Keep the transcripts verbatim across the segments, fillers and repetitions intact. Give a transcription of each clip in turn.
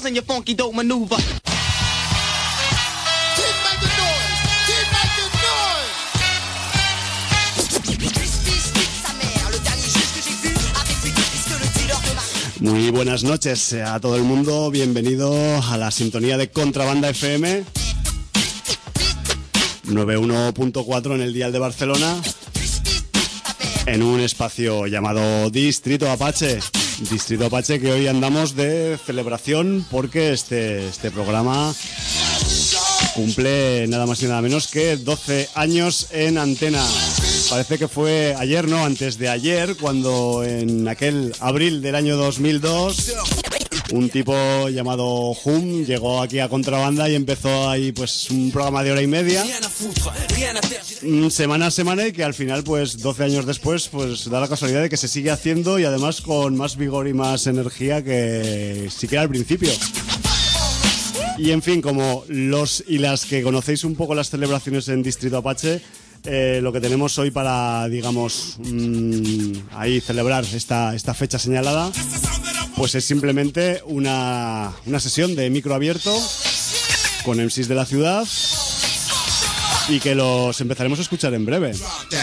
styles and your funky dope maneuver. Muy buenas noches a todo el mundo, bienvenido a la sintonía de Contrabanda F M noventa y uno punto cuatro en el dial de Barcelona, en un espacio llamado Distrito Apache. Distrito Apache, que hoy andamos de celebración porque este, este programa cumple nada más y nada menos que doce años en antena. Parece que fue ayer, ¿no? Antes de ayer, cuando en aquel abril del año dos mil dos un tipo llamado Hum llegó aquí a Contrabanda y empezó ahí pues un programa de hora y media, semana a semana, y que al final pues doce años después pues da la casualidad de que se sigue haciendo, y además con más vigor y más energía que siquiera al principio. Y en fin, como los y las que conocéis un poco las celebraciones en Distrito Apache, Eh, lo que tenemos hoy para, digamos, mmm, ahí celebrar esta, esta fecha señalada, pues es simplemente una, una sesión de micro abierto con M Cs de la ciudad, y que los empezaremos a escuchar en breve.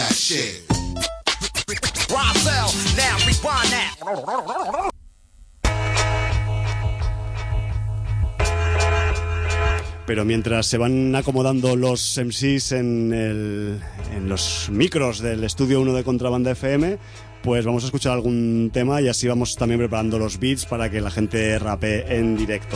Pero mientras se van acomodando los M Cs en, el, en los micros del estudio uno de Contrabanda F M, pues vamos a escuchar algún tema, y así vamos también preparando los beats para que la gente rapee en directo.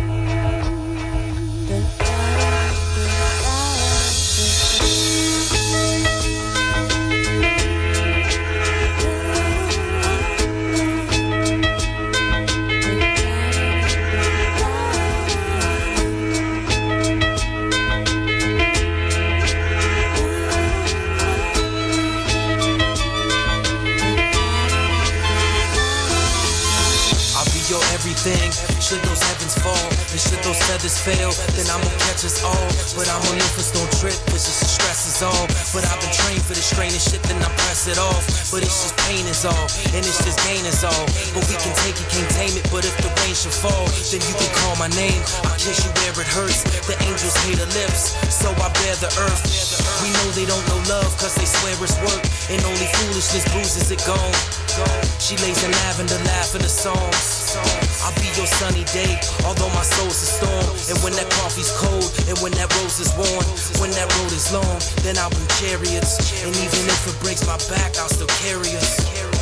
Should those heavens fall, and should those feathers fail, then I'ma catch us all. But I'm on Olympus, don't trip, cause just the stress is all. But I've been trained for the strain and shit, then I press it off. But it's just pain is all, and it's just gain is all. But we can take it, can't tame it, but if the rain should fall, then you can call my name, I'll kiss you where it hurts. The angels hate her lips, so I bear the earth. We know they don't know love, cause they swear it's work, and only foolishness bruises it gone. She lays in lavender, laughing the songs. I'll be your sunny day, although my soul's a storm. And when that coffee's cold, and when that rose is worn, when that road is long, then I'll bring chariots. And even if it breaks my back, I'll still carry us.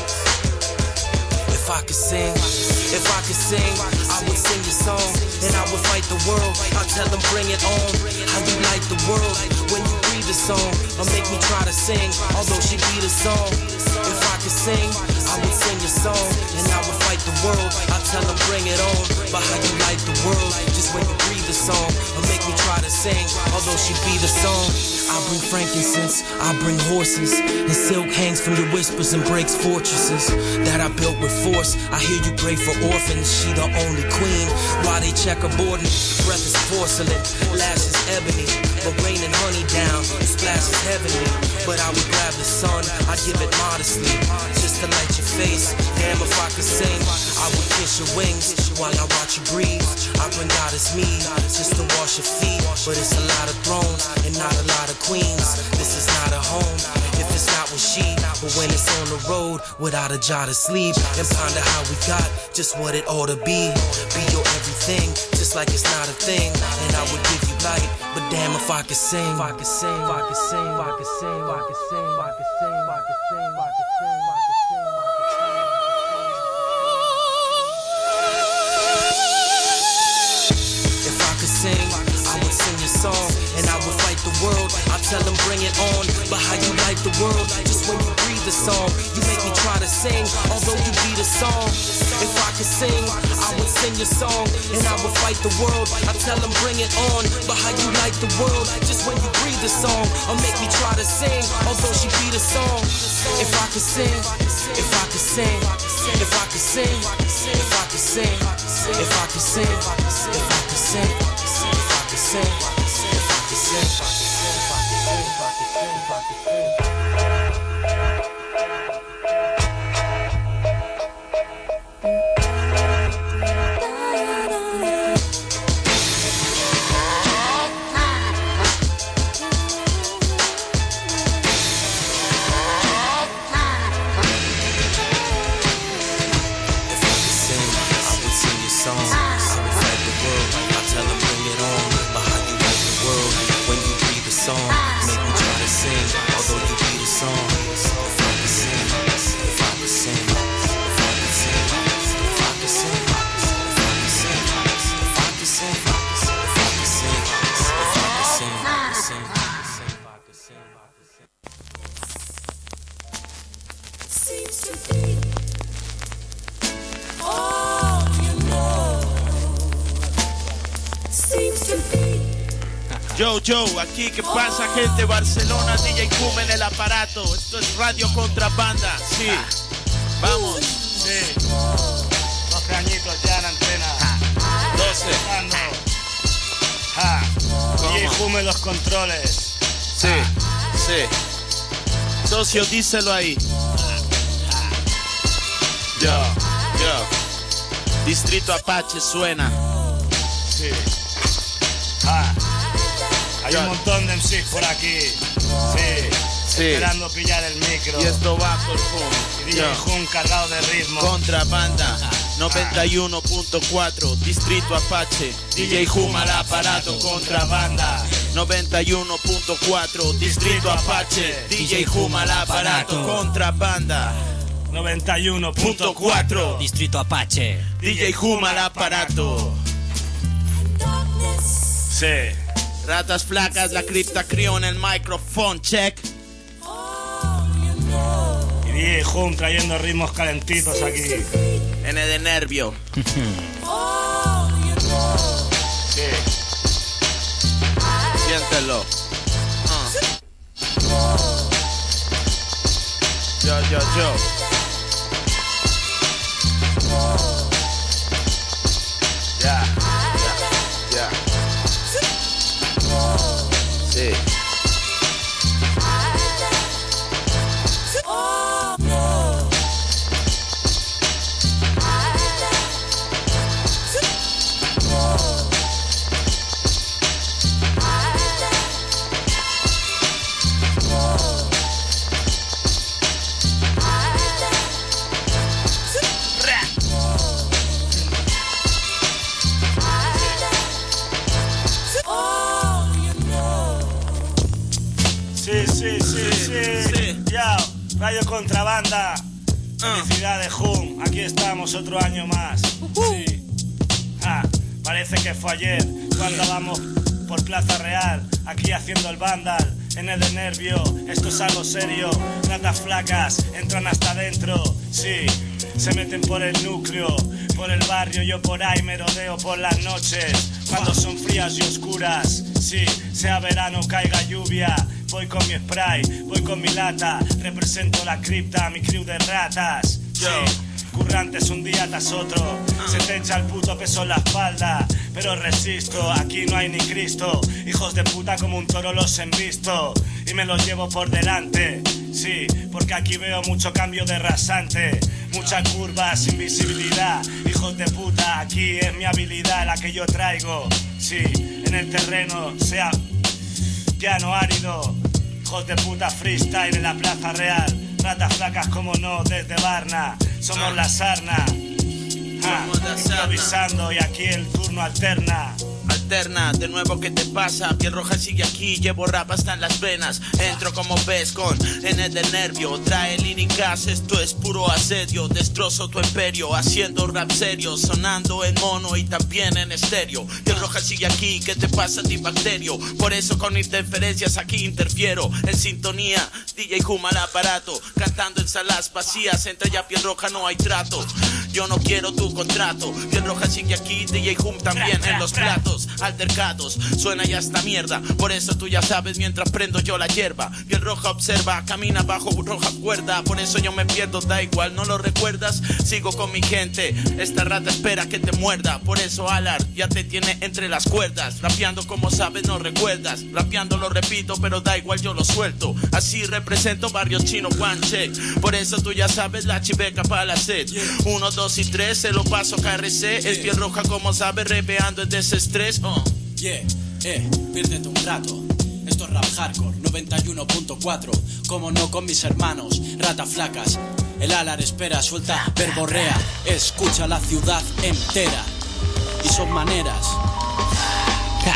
If I could sing, if I could sing, I would sing your song, and I would fight the world. I'll tell them bring it on. How you like the world when you breathe the song, or make me try to sing, although she be the song. If I could sing, I would sing your song, and I would fight the world. I'll tell them bring it on. But how you like the world just when you breathe the song, or make me try to sing, although she be the song. I bring frankincense, I bring horses, and silk hangs from your whispers and breaks fortresses that I built with force. I hear you pray for orphans, she the only queen. While they checkerboarding, breath is porcelain, lashes ebony, but rain and honey down, splash is heavenly. But I would grab the sun, I'd give it modestly, just to light your face. Damn, if I could sing, I would kiss your wings while I watch you breathe. I bring goddess me, just to wash your feet. But it's a lot of thrones and not a lot of queens. This is not a home, if it's not with she. But when it's on the road, without a jot of sleep, and ponder how we got just what it ought to be. Be your everything, just like it's not a thing. And I would give you light, but damn if I could sing. If I could sing, if I could sing, if I could sing, if I could sing, if I could sing, if I could sing, if I could sing, if I could sing, if I could sing. If I could sing, I would sing your song, and I would fight the world. I tell them bring it on. But how you like the world just when you breathe the song, you make me try to sing, although you be the song. If I could sing, I would sing your song, and I would fight the world. I tell them bring it on. But how you like the world just when you breathe the song, or make me try to sing, although she be the song. If I could sing, if I could sing, if I could sing, if I could sing, if I could sing, if I could sing, if I could sing, if I could sing, if I could sing, if I could sing, if I could sing, if I could sing. Yo, yo, aquí, ¿qué pasa, gente? Barcelona, D J Hum en el aparato. Esto es Radio Contrabanda, sí. Vamos. Sí. doce añitos ya en antena. doce. Ja. ¿Cómo? D J Hum en los controles. Sí, sí. Socio, díselo ahí. Yo, yo. Distrito Apache suena. Sí. Ja. Hay Yo. un montón de M Cs por aquí. Sí. Sí. Esperando pillar el micro. Y esto va con Hum. Y D J Hum cargado de ritmo. Contrabanda noventa y uno punto cuatro, Distrito Apache. D J Hum al aparato. Contrabanda noventa y uno punto cuatro, Distrito Apache. D J Hum al aparato. Contrabanda noventa y uno punto punto cuatro, Distrito Apache. D J Hum al aparato. Sí. Ratas flacas, la cripta crió en el micrófono, check. Y D J Hum trayendo ritmos calentitos aquí. N de nervio. Sí. Siéntelo. Uh. Yo, yo, yo. Ya. Ya, ya. Sí. Sí, sí, sí, sí. Sí. Ya, Radio Contrabanda. Felicidades, Hum. Aquí estamos otro año más. Sí. Ah, parece que fue ayer cuando vamos por Plaza Real, aquí haciendo el vandal. En el de nervio, esto es algo serio. Ratas flacas entran hasta adentro. Sí, se meten por el núcleo, por el barrio. Yo por ahí merodeo por las noches, cuando son frías y oscuras. Sí, sea verano, caiga lluvia. Voy con mi spray, voy con mi lata. Represento la cripta, mi crew de ratas. Sí, currantes un día tras otro. Se te echa el puto peso en la espalda, pero resisto, aquí no hay ni Cristo. Hijos de puta como un toro los envisto y me los llevo por delante. Sí, porque aquí veo mucho cambio de rasante, mucha curva sin visibilidad. Hijos de puta, aquí es mi habilidad la que yo traigo. Sí, en el terreno sea llano árido. Hijos de puta freestyle en la Plaza Real. Ratas flacas como no desde Varna. Somos la sarna. Ah, improvisando y aquí el turno alterna. Alterna, de nuevo, ¿qué te pasa? Piel roja sigue aquí, llevo rap hasta en las venas. Entro como ves con N de nervio. Trae líricas, esto es puro asedio. Destrozo tu imperio, haciendo rap serio. Sonando en mono y también en estéreo. Piel roja sigue aquí, ¿qué te pasa a ti, bacterio? Por eso con interferencias aquí interfiero. En sintonía, D J Hum al aparato. Cantando en salas vacías, entre ya piel roja no hay trato. Yo no quiero tu contrato. Piel roja sigue aquí, D J Hum también en los platos. Altercados, suena ya esta mierda. Por eso tú ya sabes mientras prendo yo la hierba. Piel roja observa, camina bajo roja cuerda. Por eso yo me pierdo, da igual, ¿no lo recuerdas? Sigo con mi gente, esta rata espera que te muerda. Por eso Alar ya te tiene entre las cuerdas. Rapeando como sabes no recuerdas. Rapeando lo repito, pero da igual, yo lo suelto. Así represento barrios chino, one check. Por eso tú ya sabes la chiveca para la sed. Uno, dos y tres, se lo paso K R C. Es piel roja como sabes, repeando en desestrés. Oh. Yeah, eh, piérdete un rato. Esto es rap hardcore, noventa y uno punto cuatro. Como no con mis hermanos, ratas flacas. El Alar espera, suelta, verborrea. Escucha la ciudad entera. Y son maneras. Ja.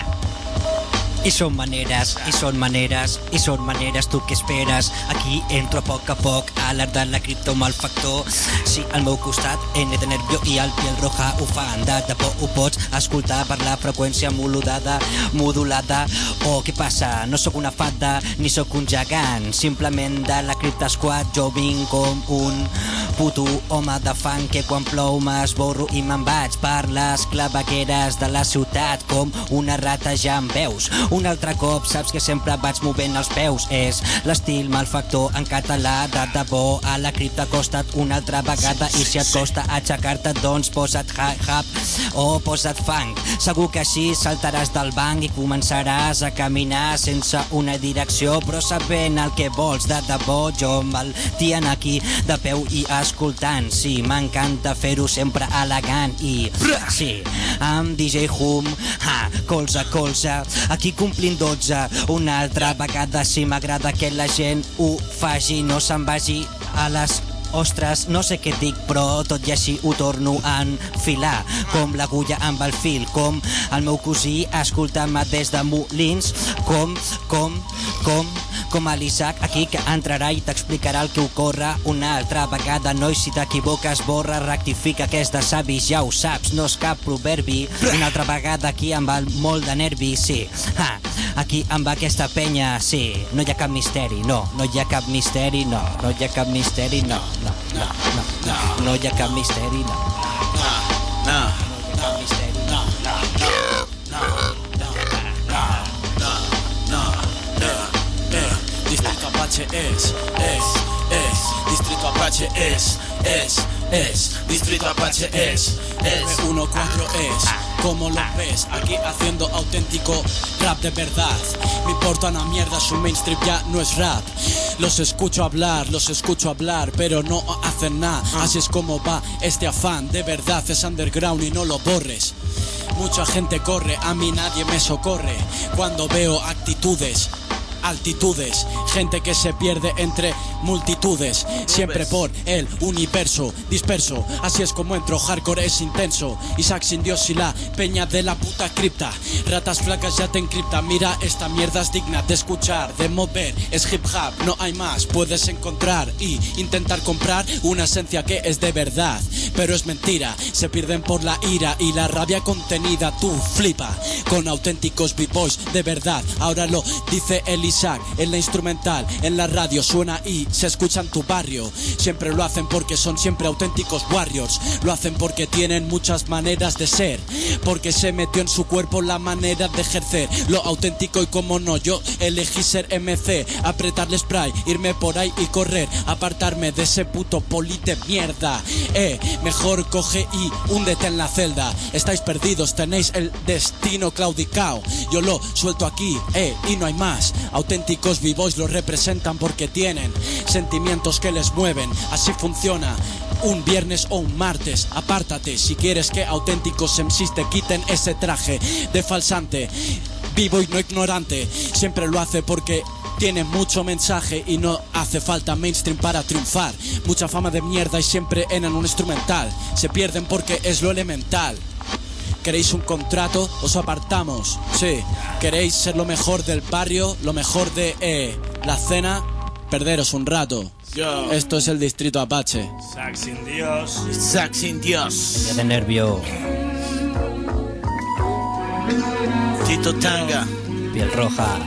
I són maneres, i són maneres, i són maneres, tu què esperes? Aquí entro a poc a poc a l'art de la cripto malfactor. Sí, al meu costat, N de nervio i el piel roja ho fan. De debò ho pots escoltar per la freqüència modulada, modulada. Oh, què passa? No sóc una fada, ni sóc un gegant. Simplement de la cripta squad jo vinc com un puto home de fang que quan plou m'esborro i me'n vaig per les clavegueres de la ciutat com una rata, ja em veus. un altre cop, saps que sempre vaig movent els peus. És l'estil malfactor en català, de debò. A la cripta costa't una altra vegada i si et costa aixecar-te, doncs posa't hip-hop o posa't funk. Segur que així saltaràs del banc i començaràs a caminar sense una direcció, però sabent el que vols de debò. Jo me'l tien aquí de peu i escoltant. Sí, m'encanta fer-ho sempre elegant i sí, amb D J Hum, ha, colze a colze, aquí complint dotze una altra vegada. Si m'agrada que la gent ho faci, no se'n vagi a les ostres, no sé què dic, però tot i així ho torno a enfilar, com l'agulla amb el fil, com el meu cosí escoltant-me des de Molins, com, com, com, com a l'Isaac aquí que entrarà i t'explicarà el que ocorre una altra vegada. Noi, si t'equivoques, borra, rectifica, que és de savis, ja ho saps, no és cap proverbi. Una altra vegada aquí amb el molt de nervi, sí, ha, aquí amb aquesta penya, sí, no hi ha cap misteri, no, no hi ha cap misteri, no, no hi ha cap misteri, no. No, no, no, no, no hi ha cap misteri, no. No, no, no hi ha cap misteri, no. No, no, no, no, no, no, eh, Distrito Apache es, es, es, Distrito Apache es, es, es, Distrito Apache es, es, uno cuatro es, como lo ves, aquí haciendo auténtico rap de verdad. Me importa una mierda, su mainstream ya no es rap. Los escucho hablar, los escucho hablar, pero no hacen nada. Así es como va este afán, de verdad es underground y no lo borres. Mucha gente corre, a mí nadie me socorre cuando veo actitudes, altitudes, gente que se pierde entre multitudes, siempre por el universo disperso. Así es como entro, hardcore es intenso. Isaac sin Dios y la peña de la puta cripta. Ratas flacas ya te encripta. Mira, esta mierda es digna de escuchar, de mover, es hip hop, no hay más. Puedes encontrar y intentar comprar una esencia que es de verdad, pero es mentira. Se pierden por la ira y la rabia contenida. Tú flipa con auténticos b-boys de verdad. Ahora lo dice el Isaac en la instrumental, en la radio suena y se escucha en tu barrio. Siempre lo hacen porque son siempre auténticos warriors. Lo hacen porque tienen muchas maneras de ser, porque se metió en su cuerpo la manera de ejercer lo auténtico. Y como no, yo elegí ser M C, apretarle spray, irme por ahí y correr, apartarme de ese puto poli de mierda. Eh, mejor coge y húndete en la celda. Estáis perdidos, tenéis el destino claudicao. Yo lo suelto aquí, eh, y no hay más. Auténticos b-boys lo representan porque tienen sentimientos que les mueven. Así funciona un viernes o un martes. Apártate si quieres que auténticos M Cs te quiten ese traje de falsante. B-boy no ignorante, siempre lo hace porque tiene mucho mensaje y no hace falta mainstream para triunfar. Mucha fama de mierda y siempre en un instrumental. Se pierden porque es lo elemental. ¿Queréis un contrato? Os apartamos. Sí. ¿Queréis ser lo mejor del barrio? Lo mejor de eh, la cena. Perderos un rato. Yo. Esto es el Distrito Apache. Isaac sin Dios. Isaac sin Dios. de nervio, Tito Tanga. piel roja.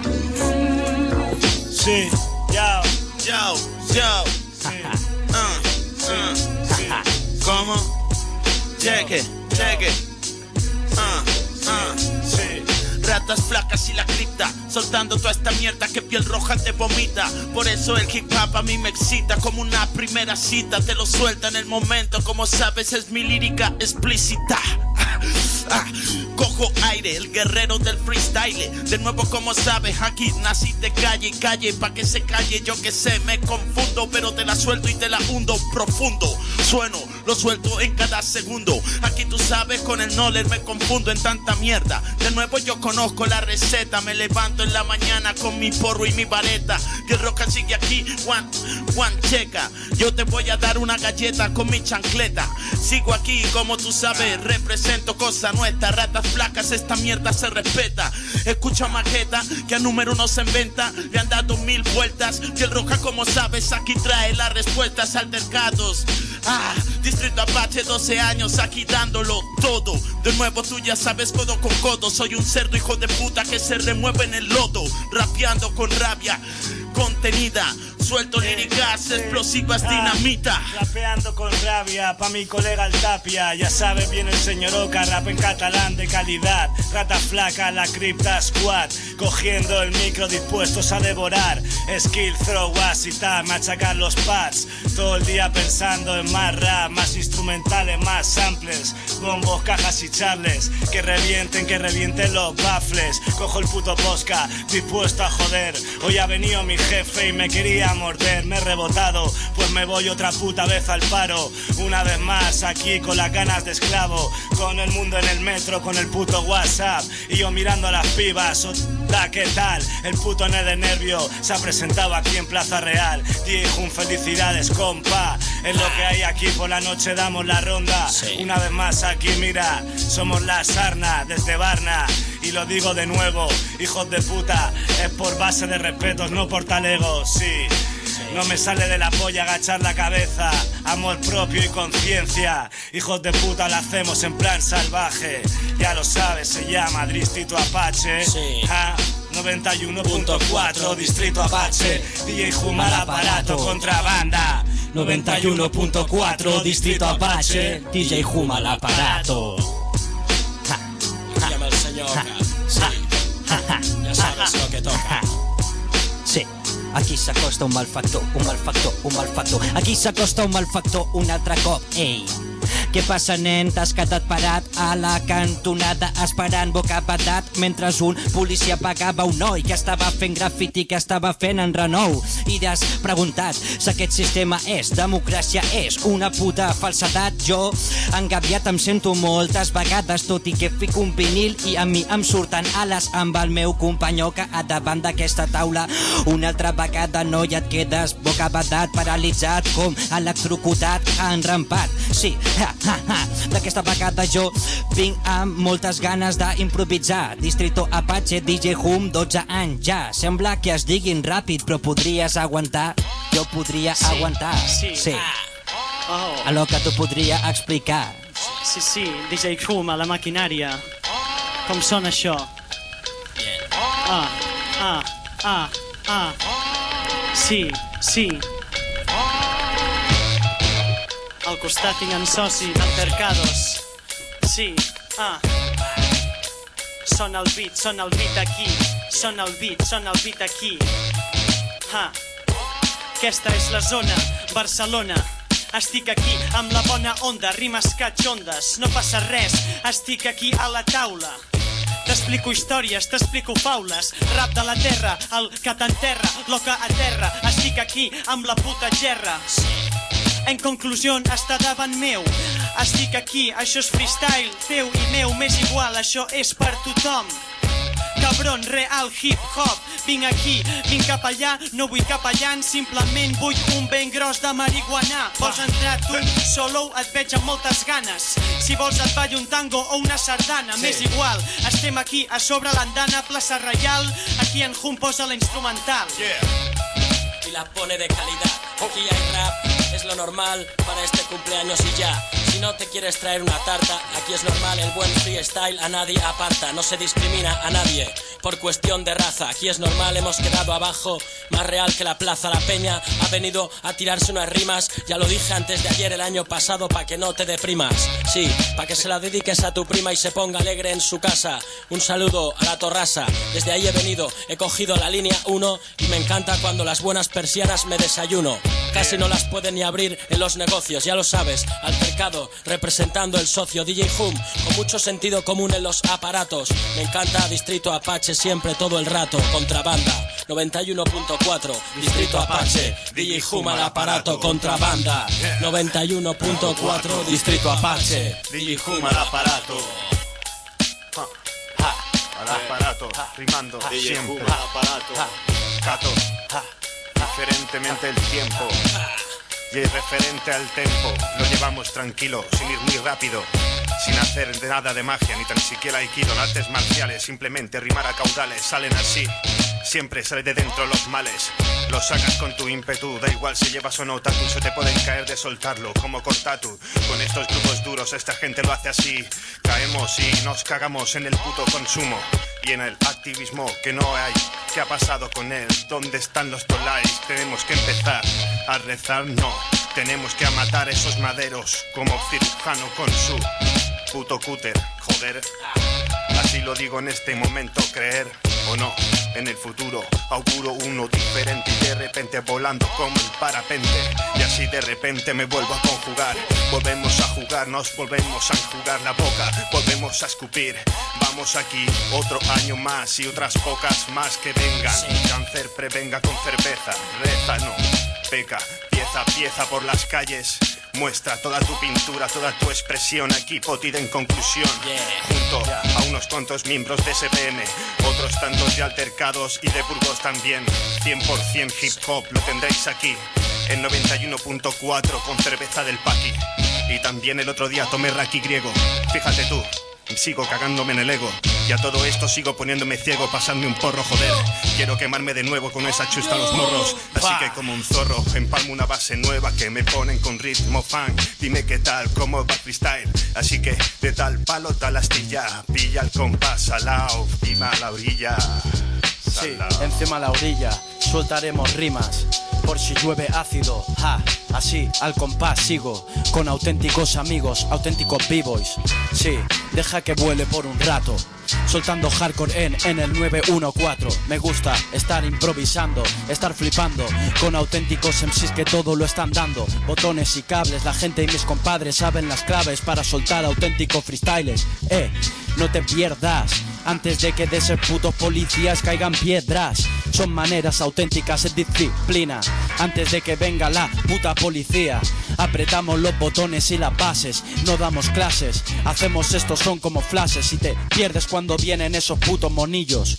Sí, ya. Yo, yo. Sí, Uh, uh. sí. ¿Cómo? Cheque, cheque. Uh, uh. Sí. Ratas flacas y la cripta, soltando toda esta mierda que piel roja te vomita. Por eso el hip hop a mí me excita, como una primera cita. Te lo suelta en el momento, como sabes es mi lírica explícita. Ah, cojo aire, el guerrero del freestyle. De nuevo como sabes, aquí nací de calle y calle pa' que se calle. Yo que sé, me confundo, pero te la suelto y te la hundo profundo. Sueno, lo suelto en cada segundo. Aquí tú sabes, con el knowledge me confundo en tanta mierda. De nuevo yo conozco la receta. Me levanto en la mañana con mi porro y mi vareta. Que roca sigue aquí, one, one checa. Yo te voy a dar una galleta con mi chancleta. Sigo aquí como tú sabes, represento cosa nuestra. Ratas flacas, esta mierda se respeta. Escucha maqueta, que a número uno se inventa. Le han dado mil vueltas. Piel roja como sabes, aquí trae las respuestas altercados. Ah, Distrito Apache, doce años aquí dándolo todo. De nuevo tú ya sabes, codo con codo. Soy un cerdo hijo de puta que se remueve en el lodo, rapeando con rabia, contenida. Suelto líricas explosivas, dinamita. Rapeando con rabia, pa' mi colega el Tapia. Ya sabe bien el señor Oca, rap en catalán de calidad. Rata flaca, la cripta squad. Cogiendo el micro dispuestos a devorar. Skill, throw, was y tal, machacar los pads. Todo el día pensando en más rap, más instrumentales, más samples. Bombos, cajas y charles. Que revienten, que revienten los baffles. Cojo el puto posca, dispuesto a joder. Hoy ha venido mi jefe y me quería morder. Me he rebotado, pues me voy otra puta vez al paro. Una vez más aquí con las ganas de esclavo. Con el mundo en el metro, con el puto WhatsApp. Y yo mirando a las pibas. Da, ¿qué tal? El puto Ned de Nervio se ha presentado aquí en Plaza Real. D J Jun, felicidades, compa. Es lo que hay aquí, por la noche damos la ronda. Sí. Una vez más aquí, mira, somos la sarna desde Varna. Y lo digo de nuevo, hijos de puta, es por base de respetos, no por talegos, sí. No me sale de la polla agachar la cabeza. Amor propio y conciencia. Hijos de puta, lo hacemos en plan salvaje. Ya lo sabes, se llama Distrito Apache. Sí. Ah, noventa y uno punto cuatro Distrito Apache. D J Jum al aparato, contrabanda. noventa y uno punto cuatro Distrito Apache. D J Jum al aparato. Llama el señor Oca. Sí. Ya sabes lo que toca. Sí. Aquí s'acosta un malfactor, un malfactor, un malfactor. Aquí s'acosta un malfactor un altre cop, ei. Què passa, nen? T'has quedat parat a la cantonada esperant bocabadat mentre un policia pagava un noi que estava fent grafiti, que estava fent en renou. I t'has preguntat si aquest sistema és democràcia, és una puta falsedat. Jo, engabiat, em sento moltes vegades, tot i que fico un vinil i a mi em surten ales amb el meu companyó que a davant d'aquesta taula una altra vegada no hi et quedes bocabadat, paralitzat com electrocutat, enrampat. Sí, ha, ha, ha. D'aquesta vegada jo vinc amb moltes ganes d'improvisar. Distrito Apache, D J Jum, dotze anys ja. Sembla que es diguin ràpid, però podries aguantar. Jo podria sí, aguantar. Sí. sí. Oh. A lo que t'ho podria explicar. Sí, sí, D J Jum a la maquinària. Com sona això? Ah, ah, ah, ah. Sí, sí. Al costat tinc en soci d'Altercados. Sí, ah. Sona el beat, sona el beat aquí. Sona el beat, sona el beat aquí. Ah. Aquesta és la zona, Barcelona. Estic aquí amb la bona onda, rimes catxondes. No passa res, estic aquí a la taula. T'explico històries, t'explico faules. Rap de la terra, el que t'enterra, lo que aterra. Estic aquí amb la puta gerra. En conclusió, està davant meu. Estic aquí, això és freestyle, teu i meu, m'és igual, això és per tothom. Cabron, real, hip-hop, vinc aquí, vinc cap allà, no vull capellans, simplement vull un ben gros de marihuana. Vols entrar tu, solo et veig amb moltes ganes. Si vols et ballo un tango o una sardana, sí. M'és igual, estem aquí a sobre l'andana, plaça Reial, aquí en Jum posa la instrumental. Yeah. Y la pone de calidad, aquí hay rap, es lo normal para este cumpleaños y ya. Si no te quieres traer una tarta, aquí es normal, el buen freestyle a nadie aparta. No se discrimina a nadie por cuestión de raza. Aquí es normal, hemos quedado abajo, más real que la plaza. La peña ha venido a tirarse unas rimas. Ya lo dije antes de ayer, el año pasado, pa' que no te deprimas. Sí, pa' que se la dediques a tu prima y se ponga alegre en su casa. Un saludo a la Torrasa, desde ahí he venido, he cogido la línea uno y me encanta cuando las buenas persianas me desayuno. Casi no las pueden ni abrir en los negocios, ya lo sabes, altercado representando el socio D J Jum, con mucho sentido común en los aparatos. Me encanta Distrito Apache siempre, todo el rato. Contrabanda, noventa y uno punto cuatro Distrito Apache, D J Jum al aparato. Contrabanda, noventa y uno punto cuatro Distrito Apache, D J Jum al aparato. Al aparato, rimando siempre. Al aparato. Cato, diferentemente el tiempo. Y es referente al tempo, lo llevamos tranquilo, sin ir muy rápido, sin hacer de nada de magia, ni tan siquiera aikido, artes marciales, simplemente rimar a caudales, salen así, siempre sale de dentro los males. Lo sacas con tu ímpetu, da igual si llevas o no tatu, se te pueden caer de soltarlo, como Cortatu. Con estos grupos duros esta gente lo hace así. Caemos y nos cagamos en el puto consumo y en el activismo que no hay. ¿Qué ha pasado con él? ¿Dónde están los tolais? Tenemos que empezar a rezar, no. Tenemos que matar esos maderos como cirujano con su puto cúter, joder. Así lo digo en este momento, creer o no. En el futuro auguro uno diferente y de repente volando como el parapente. Y así de repente me vuelvo a conjugar. Volvemos a jugar, nos volvemos a enjugar la boca. Volvemos a escupir, vamos aquí. Otro año más y otras pocas más que vengan. Cáncer prevenga con cerveza, reza no, peca. Pieza a pieza por las calles. Muestra toda tu pintura, toda tu expresión. Aquí potida en conclusión, junto a unos cuantos miembros de S P M, otros tantos de altercados y de Burgos también. Cien por cien hip hop lo tendréis aquí en noventa y uno punto cuatro con cerveza del Paqui. Y también el otro día tomé raki griego. Fíjate tú, sigo cagándome en el ego. Y a todo esto sigo poniéndome ciego, pasando un porro, joder. Quiero quemarme de nuevo con esa chusta a los morros. Así que como un zorro empalmo una base nueva que me ponen con ritmo funk. Dime qué tal, cómo va freestyle. Así que de tal palo, tal astilla. Pilla el compás, salao, encima la orilla. Sí, encima la orilla, soltaremos rimas. Por si llueve ácido, ja, así al compás sigo. Con auténticos amigos, auténticos b-boys. Sí, deja que vuele por un rato. Soltando hardcore en, en el nueve uno cuatro. Me gusta estar improvisando, estar flipando con auténticos M Cs que todo lo están dando. Botones y cables, la gente y mis compadres saben las claves para soltar auténticos freestyles. Eh, no te pierdas antes de que de ser putos policías caigan piedras. Son maneras auténticas de disciplina. Antes de que venga la puta policía, apretamos los botones y las bases. No damos clases, hacemos estos son como flashes. Y te pierdes cuando vienen esos putos monillos.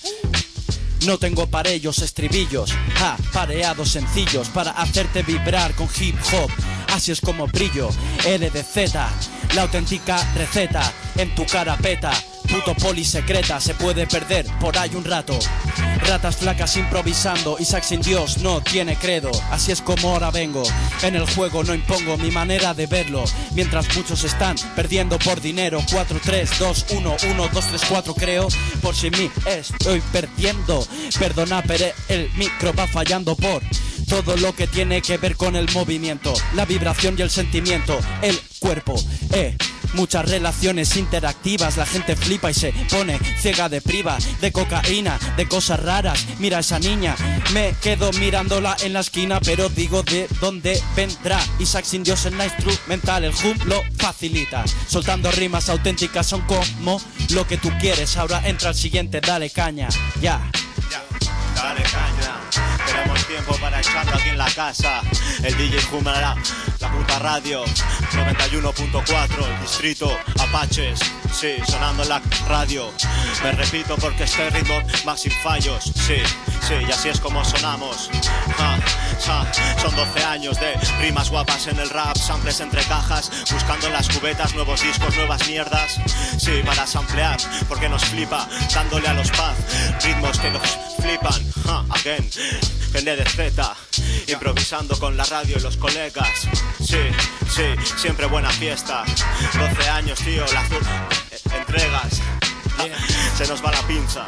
No tengo para ellos estribillos, ja, pareados sencillos para hacerte vibrar con hip hop. Así es como brillo, L D Z, la auténtica receta en tu carapeta. Puto poli secreta, se puede perder por ahí un rato. Ratas flacas improvisando, Isaac sin Dios no tiene credo. Así es como ahora vengo, en el juego no impongo mi manera de verlo. Mientras muchos están perdiendo por dinero. Cuatro, tres, dos, uno, uno, dos, tres, cuatro creo. Por si mí estoy perdiendo. Perdona pero el micro va fallando por todo lo que tiene que ver con el movimiento, la vibración y el sentimiento, el cuerpo, eh. Muchas relaciones interactivas, la gente flipa y se pone ciega de priva, de cocaína, de cosas raras. Mira a esa niña, me quedo mirándola en la esquina, pero digo de dónde vendrá. Isaac sin Dios en la instrumental, el hum lo facilita. Soltando rimas auténticas son como lo que tú quieres. Ahora entra el siguiente, dale caña, ya. Ya, dale caña. Tenemos tiempo para echarlo aquí en la casa. El D J fumará la puta radio noventa y uno punto cuatro, el distrito Apaches. Sí, sonando en la radio. Me repito porque este ritmo va sin fallos. Sí, sí, y así es como sonamos. Ah, ah, son doce años de rimas guapas en el rap, samples entre cajas, buscando en las cubetas nuevos discos, nuevas mierdas. Sí, para samplear, porque nos flipa, dándole a los paz, ritmos que nos flipan. Ah, again, en D Z, improvisando con la radio y los colegas. Sí, sí, siempre buena fiesta. doce años, tío, las entregas. Ah, se nos va la pinza.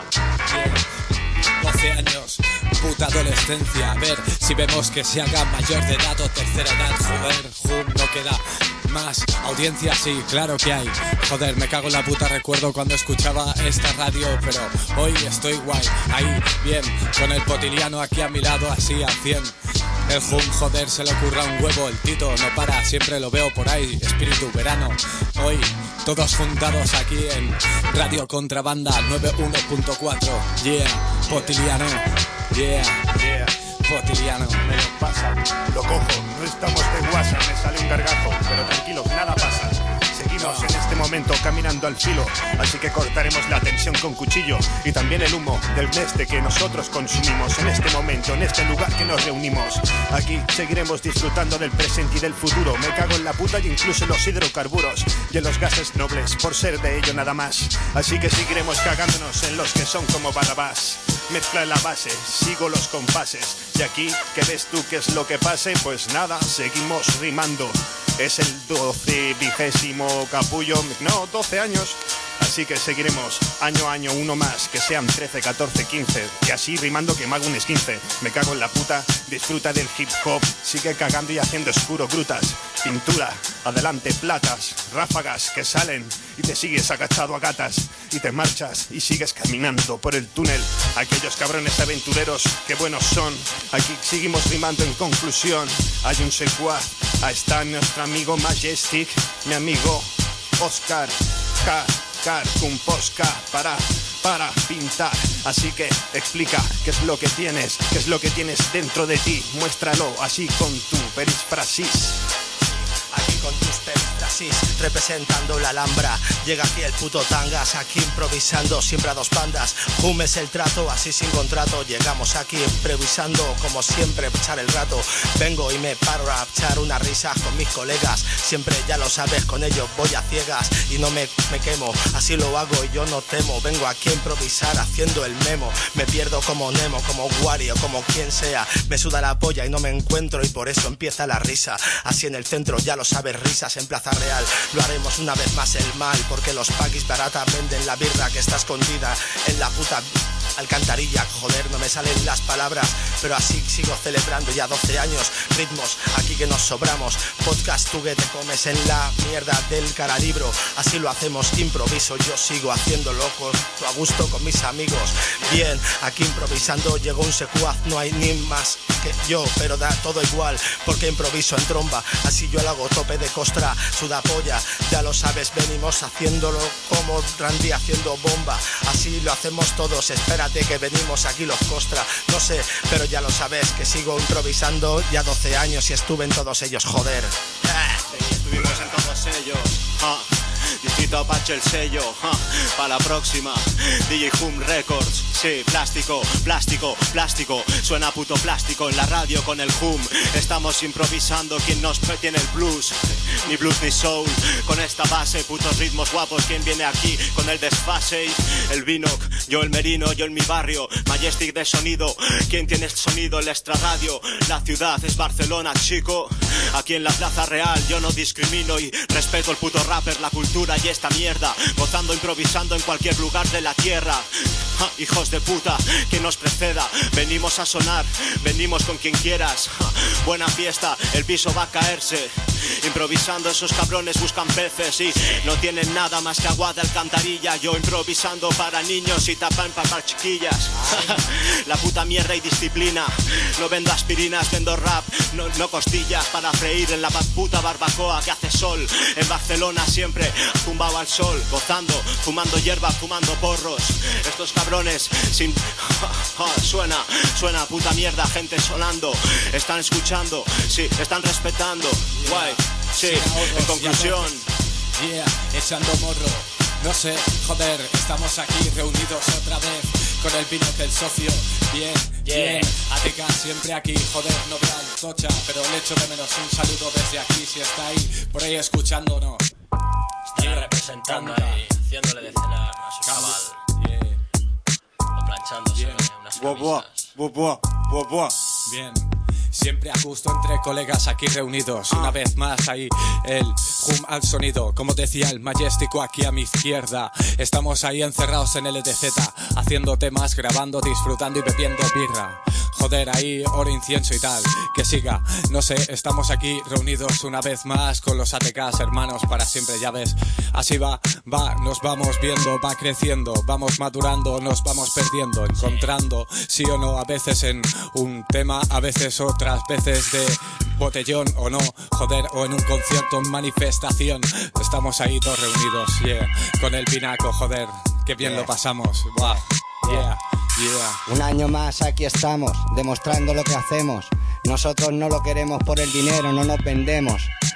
doce años, puta adolescencia. A ver si vemos que se haga mayor de edad o tercera edad. Joder, Jum, no queda más audiencia, sí, claro que hay. Joder, me cago en la puta, recuerdo cuando escuchaba esta radio, pero hoy estoy guay, ahí, bien, con el potiliano aquí a mi lado, así a cien. El Hum, joder, se le ocurra un huevo, el Tito no para, siempre lo veo por ahí, espíritu verano. Hoy, todos juntados aquí en Radio Contrabanda noventa y uno punto cuatro. Yeah, potiliano, yeah, yeah. Potiliano. Me lo pasa, lo cojo, no estamos de guasa, me sale un gargajo, pero tranquilos, nada pasa. Seguimos Estamos en este momento caminando al filo, así que cortaremos la tensión con cuchillo y también el humo del neste que nosotros consumimos en este momento, en este lugar que nos reunimos. Aquí seguiremos disfrutando del presente y del futuro. Me cago en la puta y incluso en los hidrocarburos y en los gases nobles, por ser de ello nada más. Así que seguiremos cagándonos en los que son como Barrabás. Mezcla la base, sigo los compases. Y aquí, ¿qué ves tú qué es lo que pase? Pues nada, seguimos rimando. Es el doce vigésimo capullo, no, doce años. Así que seguiremos año a año uno más, que sean trece, catorce, quince. Y así rimando que me hago un esquince. Me cago en la puta, disfruta del hip hop. Sigue cagando y haciendo oscuro grutas. Pintura, adelante platas, ráfagas que salen y te sigues agachado a gatas. Y te marchas y sigues caminando por el túnel. Aquellos cabrones aventureros que buenos son. Aquí seguimos rimando en conclusión. Hay un secuaz, ahí está nuestro amigo Majestic, mi amigo Oscar K. Car, con posca para, para pintar. Así que explica qué es lo que tienes, qué es lo que tienes dentro de ti. Muéstralo así con tu perisfrasis. Aquí con tus perisfrasis, representando la Alhambra. Llega aquí el puto Tangas, aquí improvisando, siempre a dos bandas. Hum es el trato, así sin contrato. Llegamos aquí improvisando, como siempre, echar el rato. Vengo y me paro a echar unas risas con mis colegas. Siempre ya lo sabes, con ellos voy a ciegas y no me, me quemo. Así lo hago y yo no temo. Vengo aquí a improvisar haciendo el memo. Me pierdo como Nemo, como Wario, como quien sea. Me suda la polla y no me encuentro y por eso empieza la risa. Así en el centro ya lo sabes, risas en Plaza Real. Lo haremos una vez más el mal, porque los paquis barata venden la birra que está escondida en la puta alcantarilla. Joder, no me salen las palabras, pero así sigo celebrando ya doce años. Ritmos, aquí que nos sobramos. Podcast, tú que te comes en la mierda del caralibro. Así lo hacemos, improviso, yo sigo haciendo loco a gusto con mis amigos. Bien, aquí improvisando llegó un secuaz, no hay ni más que yo, pero da todo igual, porque improviso en tromba. Así yo lo hago tope de costra, suda polla, ya lo sabes, venimos haciéndolo como Randy haciendo bomba. Así lo hacemos todos, espérate que venimos aquí los costra. No sé, pero ya lo sabes que sigo improvisando ya doce años y estuve en todos ellos, joder. Sí, estuvimos en todos ellos. Ah. Distrito Apache el sello, huh, para la próxima D J Hum Records, sí, plástico, plástico, plástico. Suena puto plástico en la radio con el Hum. Estamos improvisando, quien nos tiene el blues. Ni blues ni soul, con esta base, putos ritmos guapos. Quien viene aquí con el desfase, el Vinoc, yo el Merino, yo en mi barrio. Majestic de sonido, quien tiene el sonido, el extraradio. La ciudad es Barcelona, chico. Aquí en la Plaza Real yo no discrimino y respeto el puto rapper, la cultura y esta mierda, gozando, improvisando en cualquier lugar de la tierra. Ja, hijos de puta, que nos preceda, venimos a sonar, venimos con quien quieras. Ja, buena fiesta, el piso va a caerse. Improvisando, esos cabrones buscan peces y no tienen nada más que agua de alcantarilla. Yo improvisando para niños y tapan para chiquillas. La puta mierda y disciplina. No vendo aspirinas, vendo rap, no, no costillas para freír en la puta barbacoa que hace sol. En Barcelona siempre tumbado al sol, gozando, fumando hierba, fumando porros. Estos cabrones sin... Suena, suena puta mierda, gente sonando. Están escuchando, sí, están respetando. Guay, sí, en conclusión. Yeah, echando morro. No sé, joder, estamos aquí reunidos otra vez con el vino del socio. Bien, yeah. Bien, Ateca siempre aquí, joder, no vea el tocha, pero le echo de menos un saludo desde aquí. Si está ahí, por ahí escuchándonos. Estará representando ahí, haciéndole de cenar a su chaval. Yeah. O planchándose yeah. unas camisas. Buah, buah, buah, buah. Bien. Siempre a gusto entre colegas aquí reunidos. Una vez más ahí el hum al sonido. Como decía el Majestic aquí a mi izquierda. Estamos ahí encerrados en el E D Z, haciendo temas, grabando, disfrutando y bebiendo birra. Joder, ahí oro, incienso y tal. Que siga, no sé, estamos aquí reunidos una vez más con los A T Ks, hermanos, para siempre, ya ves. Así va, va, nos vamos viendo, va creciendo, vamos madurando, nos vamos perdiendo, encontrando, sí o no, a veces en un tema, a veces otras veces de botellón o no, joder, o en un concierto, en manifestación. Estamos ahí todos reunidos, yeah, con el pinaco, joder, qué bien yeah. lo pasamos, wow, yeah. Yeah. Un año más aquí estamos, demostrando lo que hacemos. Nosotros no lo queremos por el dinero, no nos vendemos.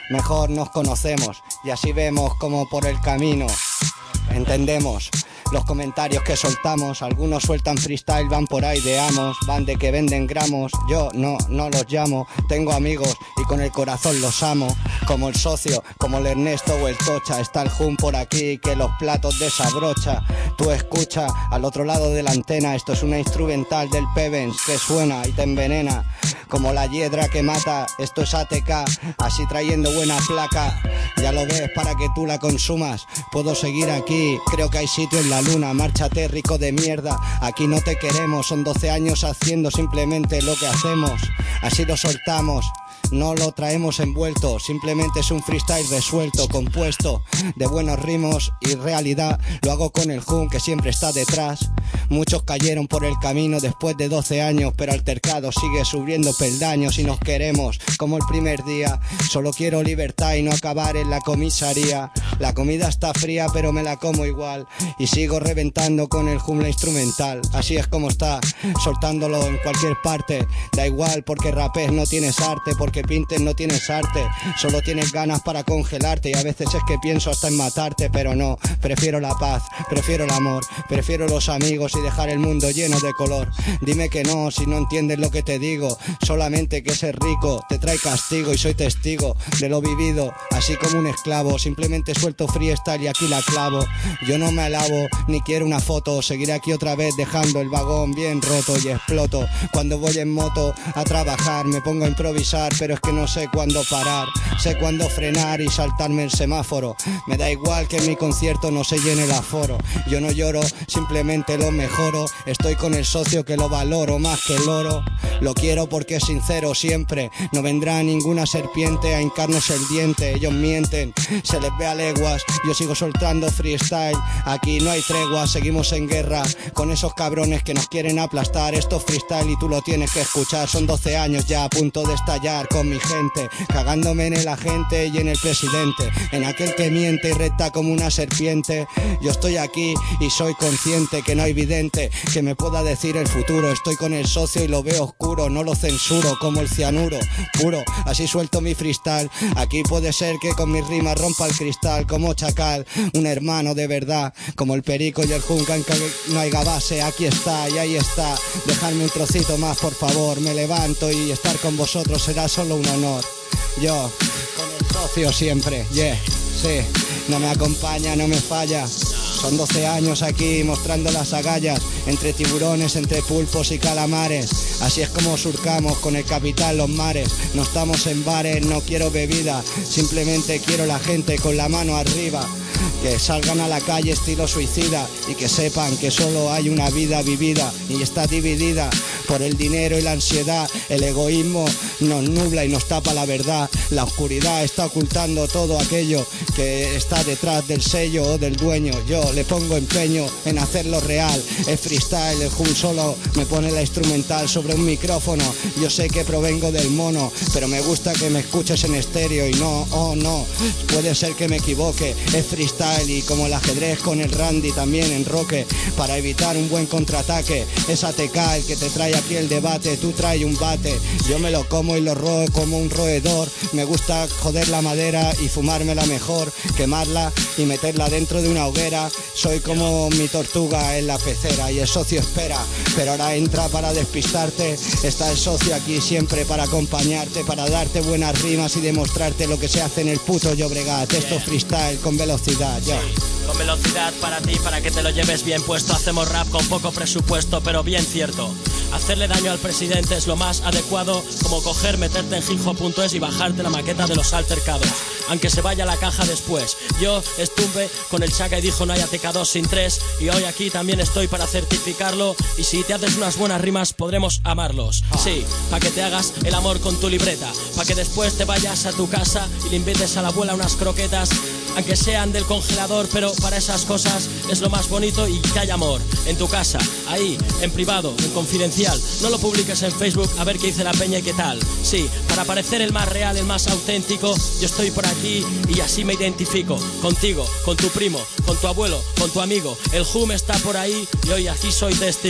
mejor nos conocemos y así vemos como por el camino entendemos los comentarios que soltamos. Algunos sueltan freestyle, van por ahí de amos, van de que venden gramos. Yo no, no los llamo, tengo amigos y con el corazón los amo. Como el socio, como el Ernesto o el Tocha. Está el Jun por aquí que los platos desabrocha. Tú escucha al otro lado de la antena. Esto es una instrumental del Pevens que suena y te envenena. Como la hiedra que mata, esto es A T K, así trayendo buena placa. Ya lo ves para que tú la consumas. Puedo seguir aquí, creo que hay sitio en la luna. Márchate rico de mierda, aquí no te queremos. Son doce años haciendo simplemente lo que hacemos. Así lo soltamos, no lo traemos envuelto. Simplemente es un freestyle resuelto, compuesto de buenos ritmos y realidad. Lo hago con el Jun que siempre está detrás. Muchos cayeron por el camino después de doce años, pero altercado sigue subiendo peldaños y nos queremos como el primer día. Solo quiero libertad y no acabar en la comisaría. La comida está fría pero me la como igual y sigo reventando con el Jun la instrumental. Así es como está, soltándolo en cualquier parte. Da igual porque rapes no tienes arte, porque pintes no tienes arte, solo tienes ganas para congelarte. Y a veces es que pienso hasta en matarte, pero no, prefiero la paz, prefiero el amor, prefiero los amigos y dejar el mundo lleno de color. Dime que no si no entiendes lo que te digo, solamente que ser rico te trae castigo y soy testigo de lo vivido, así como un esclavo. Simplemente suelto freestyle y aquí la clavo. Yo no me alabo ni quiero una foto, seguiré aquí otra vez dejando el vagón bien roto y exploto. Cuando voy en moto a trabajar me pongo a improvisar, pero es que no sé cuándo parar, sé cuándo frenar y saltarme el semáforo. Me da igual que en mi concierto no se llene el aforo. Yo no lloro, simplemente lo mejoro. Estoy con el socio que lo valoro más que el oro. Lo quiero porque es sincero siempre. No vendrá ninguna serpiente a hincarnos el diente. Ellos mienten, se les ve a leguas. Yo sigo soltando freestyle. Aquí no hay tregua, seguimos en guerra con esos cabrones que nos quieren aplastar. Esto es freestyle y tú lo tienes que escuchar. Son doce años ya a punto de estallar con mi gente, cagándome en el agente y en el presidente, en aquel que miente y reta como una serpiente. Yo estoy aquí y soy consciente que no hay vidente que me pueda decir el futuro. Estoy con el socio y lo veo oscuro, no lo censuro como el cianuro puro. Así suelto mi freestyle. Aquí puede ser que con mis rimas rompa el cristal como Chacal, un hermano de verdad, como el Perico y el Juncan, que no haya base. Aquí está y ahí está. Dejadme un trocito más por favor. Me levanto y estar con vosotros será solo un honor. Yo con el socio siempre, yeah, sí. No me acompaña, no me falla. Son doce años aquí mostrando las agallas, entre tiburones, entre pulpos y calamares. Así es como surcamos con el capital los mares. No estamos en bares, no quiero bebida, simplemente quiero la gente con la mano arriba. Que salgan a la calle estilo suicida y que sepan que solo hay una vida vivida y está dividida por el dinero y la ansiedad. El egoísmo nos nubla y nos tapa la verdad. La oscuridad está ocultando todo aquello que está detrás del sello o del dueño. Yo le pongo empeño en hacerlo real. Es freestyle, el Jun solo me pone la instrumental sobre un micrófono. Yo sé que provengo del mono, pero me gusta que me escuches en estéreo y no, oh no, puede ser que me equivoque. Es freestyle y como el ajedrez con el Randy también en roque, para evitar un buen contraataque. Es A T K el que te trae aquí el debate. Tú trae un bate, yo me lo como y lo roe como un roedor. Me gusta joder la madera y fumármela mejor, quemarla y meterla dentro de una hoguera. Soy como mi tortuga en la pecera y el socio espera, pero ahora entra para despistarte. Está el socio aquí siempre para acompañarte, para darte buenas rimas y demostrarte lo que se hace en el puto Llobregat. Esto freestyle con velocidad, ya. Sí, con velocidad para ti, para que te lo lleves bien puesto. Hacemos rap con poco presupuesto, pero bien cierto. Hacerle daño al presidente es lo más adecuado, como coger, meterte en hiphop punto es y bajarte la maqueta de los altercados, aunque se vaya la caja después. Yo estuve con el Chaka y dijo no hay A T K dos sin tres, y hoy aquí también estoy para certificarlo. Y si te haces unas buenas rimas podremos amarlos. Sí, pa' que te hagas el amor con tu libreta, pa' que después te vayas a tu casa y le invites a la abuela unas croquetas, aunque sean del congelador, pero para esas cosas es lo más bonito. Y que haya amor en tu casa, ahí, en privado, en confidencial. No lo publiques en Facebook a ver qué dice la peña y qué tal. Sí, para parecer el más real, el más auténtico, yo estoy por aquí y así me identifico. Contigo, con tu primo, con tu abuelo, con tu amigo. El Jum está por ahí y hoy aquí soy testigo.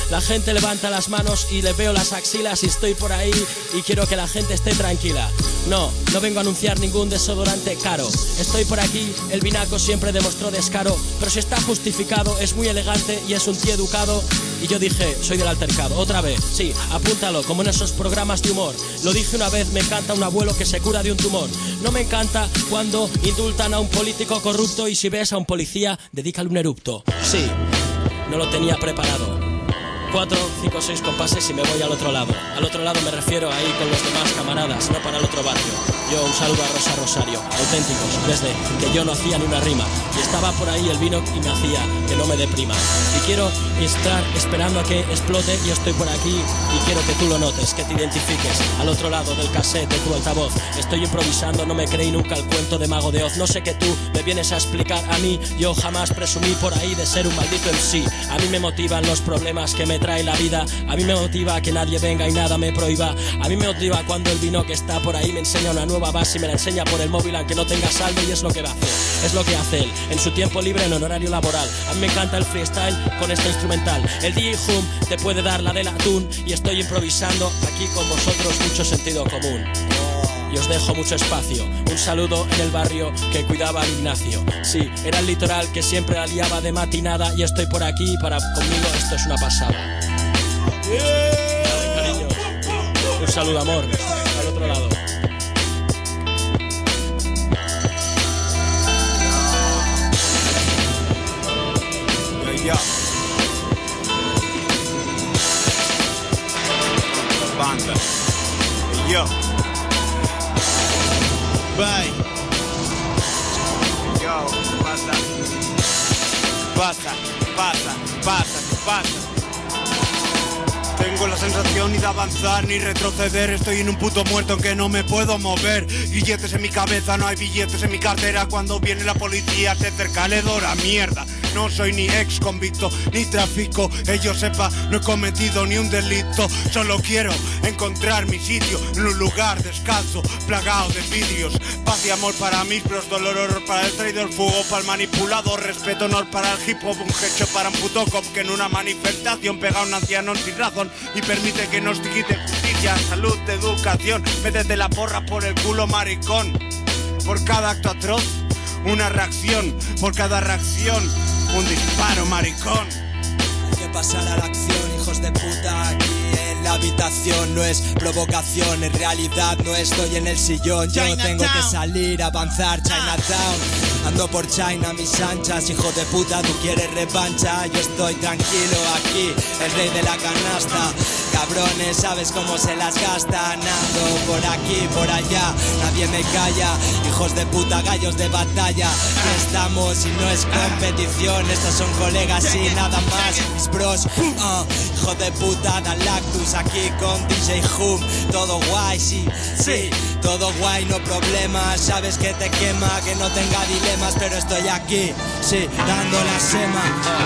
La gente levanta las manos y le veo las axilas y estoy por ahí y quiero que la gente esté tranquila. No, no vengo a anunciar ningún desodorante caro. Estoy por aquí, el vinaco siempre demostró descaro, pero si está justificado, es muy elegante y es un tío educado. Y yo dije, soy del altercado, otra vez, sí, apúntalo, como en esos programas de humor. Lo dije una vez, me encanta un abuelo que se cura de un tumor. No me encanta cuando indultan a un político corrupto y si ves a un policía, dedícale un erupto. Sí, no lo tenía preparado. Cuatro, cinco, seis compases y me voy al otro lado. Al otro lado me refiero ahí con los demás camaradas, no para el otro barrio. Yo un saludo a Rosa Rosario, auténticos, desde que yo no hacía ni una rima. Y estaba por ahí el vino y me hacía que no me deprima. Y quiero estar esperando a que explote y estoy por aquí y quiero que tú lo notes, que te identifiques. Al otro lado del cassette de tu altavoz, estoy improvisando, no me creí nunca el cuento de Mago de Oz. No sé qué tú me vienes a explicar a mí, yo jamás presumí por ahí de ser un maldito M C. A mí me motivan los problemas que me trae la vida, a mí me motiva que nadie venga y nada me prohíba. A mí me motiva cuando el vino que está por ahí me enseña una nueva base y me la enseña por el móvil aunque no tenga saldo, y es lo que va a hacer, es lo que hace él en su tiempo libre en horario laboral. A mí me encanta el freestyle con este instrumental. El D J Hum te puede dar la del atún y estoy improvisando aquí con vosotros, mucho sentido común. Y os dejo mucho espacio. Un saludo en el barrio que cuidaba a Ignacio. Sí, era el litoral que siempre la liaba de matinada y estoy por aquí para conmigo esto es una pasada. Dale, cariño. Un saludo, amor, al otro lado. Yo. Banda. Yo. Bye. Yo, ¿qué pasa? Pasa, pasa, pasa, ¿qué pasa? Tengo la sensación ni de avanzar ni retroceder. Estoy en un puto muerto en que no me puedo mover. Billetes en mi cabeza, no hay billetes en mi cartera. Cuando viene la policía se acerca le dora mierda. No soy ni ex convicto, ni tráfico. Ellos sepa, no he cometido ni un delito. Solo quiero encontrar mi sitio en un lugar descalzo, plagado de vidrios. Paz y amor para mis pros, dolor, horror para el traidor, fuego para el manipulador, respeto, honor para el hip hop, un hecho para un puto cop que en una manifestación pega a un anciano sin razón y permite que nos quiten justicia, salud, educación. Métete la porra por el culo, maricón. Por cada acto atroz, una reacción. Por cada reacción, un disparo, maricón. Hay que pasar a la acción, hijos de puta, aquí en la habitación. No es provocación, en realidad no estoy en el sillón. Yo tengo que salir, avanzar, Chinatown. Ando por China, mis anchas, hijo de puta, tú quieres revancha. Yo estoy tranquilo aquí, el rey de la canasta. Cabrones, sabes cómo se las gastan. Ando por aquí, por allá, nadie me calla. Hijos de puta, gallos de batalla. Aquí estamos y no es competición. Estos son colegas y nada más. Mis bros, uh, hijo de puta, da lactus aquí con D J Hum. Todo guay, sí, sí, todo guay, no problemas. Sabes que te quema, que no tenga dilemas, pero estoy aquí, sí, dando la sema.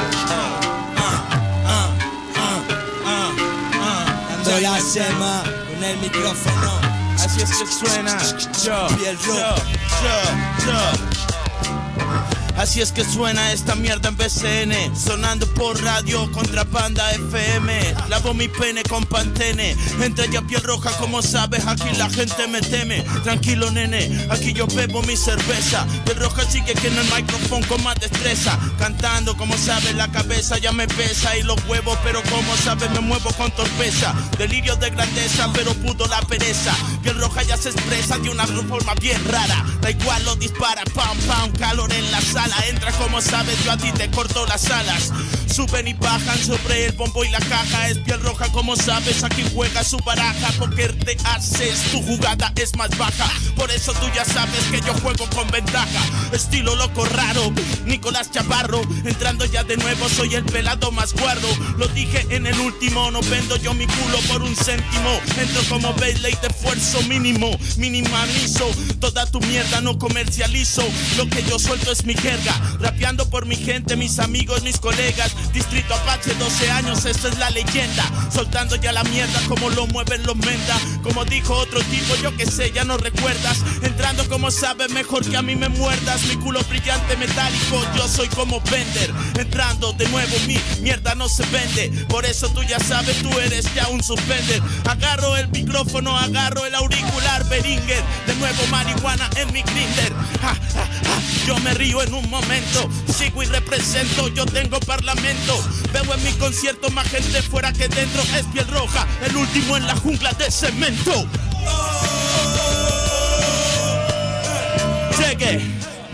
Dando la sema con el micrófono. Así es que suena. Yo, Piel yo, yo, yo. Así es que suena esta mierda en B C N, sonando por radio Contrabanda F M. Lavo mi pene con Pantene, entre ella piel roja, como sabes, aquí la gente me teme. Tranquilo, nene, aquí yo bebo mi cerveza. Piel roja sigue que en el micrófono con más destreza. Cantando, como sabes, la cabeza ya me pesa y los huevos, pero como sabes me muevo con torpeza. Delirio de grandeza, pero pudo la pereza. Piel roja ya se expresa de una forma bien rara. Da igual, lo dispara, pam, pam, calor en la sala. Entra, como sabes, yo a ti te corto las alas. Suben y bajan sobre el bombo y la caja. Es piel roja, como sabes, aquí juega su baraja. Póker te haces, tu jugada es más baja. Por eso tú ya sabes que yo juego con ventaja. Estilo loco raro, Nicolás Chaparro. Entrando ya de nuevo, soy el pelado más guardo. Lo dije en el último, no vendo yo mi culo por un céntimo. Entro como Bailey de esfuerzo mínimo. Minimalizo toda tu mierda, no comercializo. Lo que yo suelto es mi jerga. Rapeando por mi gente, mis amigos, mis colegas. Distrito Apache, doce años, esta es la leyenda. Soltando ya la mierda como lo mueven los Menda. Como dijo otro tipo, yo que sé, ya no recuerdas. Entrando, como sabes, mejor que a mí me muerdas. Mi culo brillante metálico, yo soy como vende. suspender. Entrando de nuevo, mi mierda no se vende. Por eso tú ya sabes, tú eres ya un suspender. Agarro el micrófono, agarro el auricular, Beringer. De nuevo marihuana en mi grinder. Ja, ja, ja. Yo me río en un momento, sigo y represento, yo tengo parlamento. Veo en mi concierto más gente fuera que dentro. Es Piel Roja, el último en la jungla de cemento. Llegue.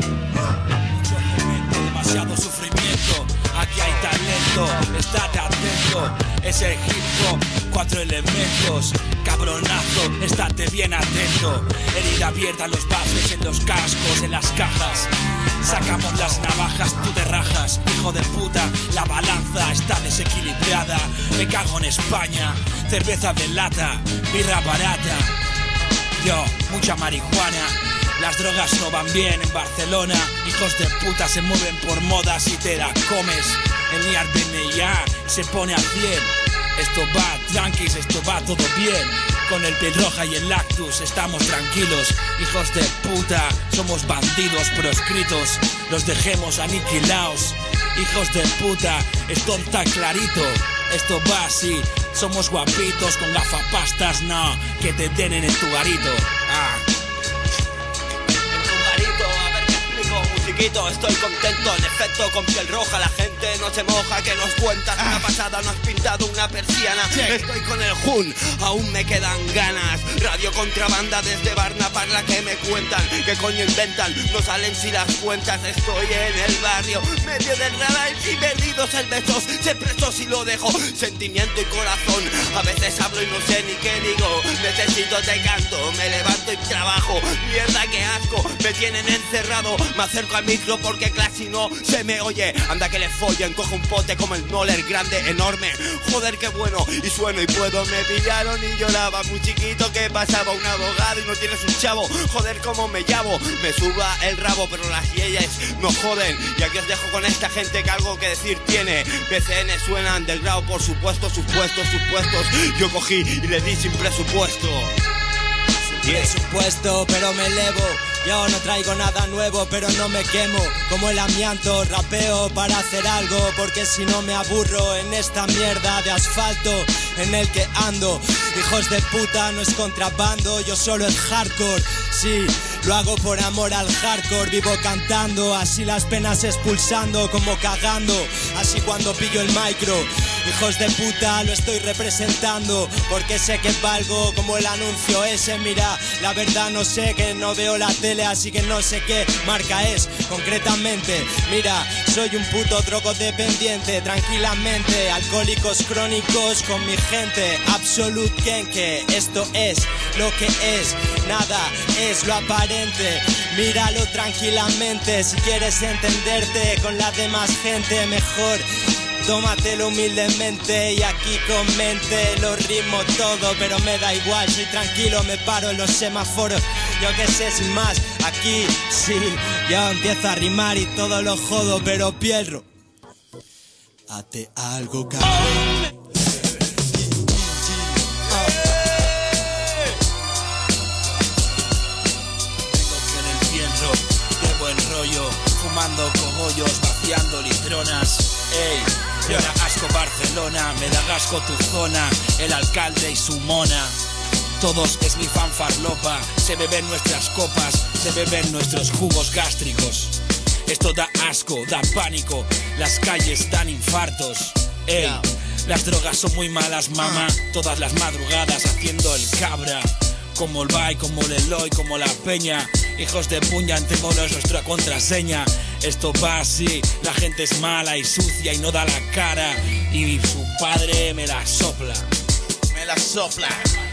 Demasiado sufrimiento, aquí hay talento, estate atento, es el hip hop, cuatro elementos, cabronazo, estate bien atento, herida abierta en los baffles, en los cascos, en las cajas, sacamos las navajas, tú te rajas, hijo de puta, la balanza está desequilibrada, me cago en España, cerveza de lata, birra barata, yo, mucha marihuana. Las drogas no van bien en Barcelona. Hijos de puta se mueven por modas y te la comes. El Niar viene ya, se pone a cien. Esto va tranquis, esto va todo bien. Con el Piel Roja y el Lactus estamos tranquilos. Hijos de puta, somos bandidos proscritos. Los dejemos aniquilados. Hijos de puta, esto está clarito. Esto va así, somos guapitos con gafapastas, no, que te tienen en tu garito. Ah. Estoy contento, en efecto, con Piel Roja. La gente no se moja, que nos cuentas una pasada, no has pintado una persiana. Estoy con el Jun, aún me quedan ganas. Radio contrabanda desde Barna para la que me cuentan. ¿Qué coño inventan? No salen si las cuentas. Estoy en el barrio, medio del radar y perdidos el besos. Se presto si lo dejo, sentimiento y corazón. A veces hablo y no sé ni qué digo. Necesito te canto, me levanto y trabajo. Mierda, qué asco, me tienen encerrado. Me acerco al micro porque casi no se me oye. Anda que le follen, cojo un pote como el Noller, grande, enorme. Joder, qué bueno, y sueno y puedo. Me pillaron y lloraba muy chiquito. Que pasaba un abogado y no tienes un chavo. Joder, cómo me llamo, me suba el rabo, pero las yeyes no joden. Y aquí os dejo con esta gente que algo que decir tiene. P C N suena underground, por supuesto, sus puestos, sus puestos. Yo cogí y le di sin presupuesto. Sin presupuesto, pero me elevo. Yo no traigo nada nuevo, pero no me quemo. Como el amianto, rapeo para hacer algo. Porque si no me aburro en esta mierda de asfalto en el que ando. Hijos de puta, no es contrabando, yo solo es hardcore. Sí, lo hago por amor al hardcore. Vivo cantando, así las penas expulsando, como cagando. Así cuando pillo el micro, hijos de puta, lo estoy representando. Porque sé que valgo como el anuncio ese. Mira, la verdad no sé, que no veo la tele, así que no sé qué marca es concretamente. Mira, soy un puto drogodependiente, tranquilamente. Alcohólicos crónicos con mi gente. Absolute Kenke, esto es lo que es. Nada es lo aparente. Míralo tranquilamente. Si quieres entenderte con la demás gente, mejor tómatelo humildemente. Y aquí comente, lo ritmo todo, pero me da igual, soy tranquilo, me paro en los semáforos. Yo que sé, sin más, aquí sí, yo empiezo a rimar y todo lo jodo, pero Piel Roja, hazte algo, cabrón. Fumando cogollos, vaciando litronas. Ey, me da asco Barcelona, me da asco tu zona, el alcalde y su mona. Todos es mi fanfarlopa, se beben nuestras copas, se beben nuestros jugos gástricos. Esto da asco, da pánico, las calles dan infartos. Ey, las drogas son muy malas, mamá, todas las madrugadas haciendo el cabra. Como el Bay, como el Eloy, como la Peña. Hijos de puña, entre bolos nuestra contraseña. Esto va así, la gente es mala y sucia y no da la cara. Y su padre me la sopla. Me la sopla.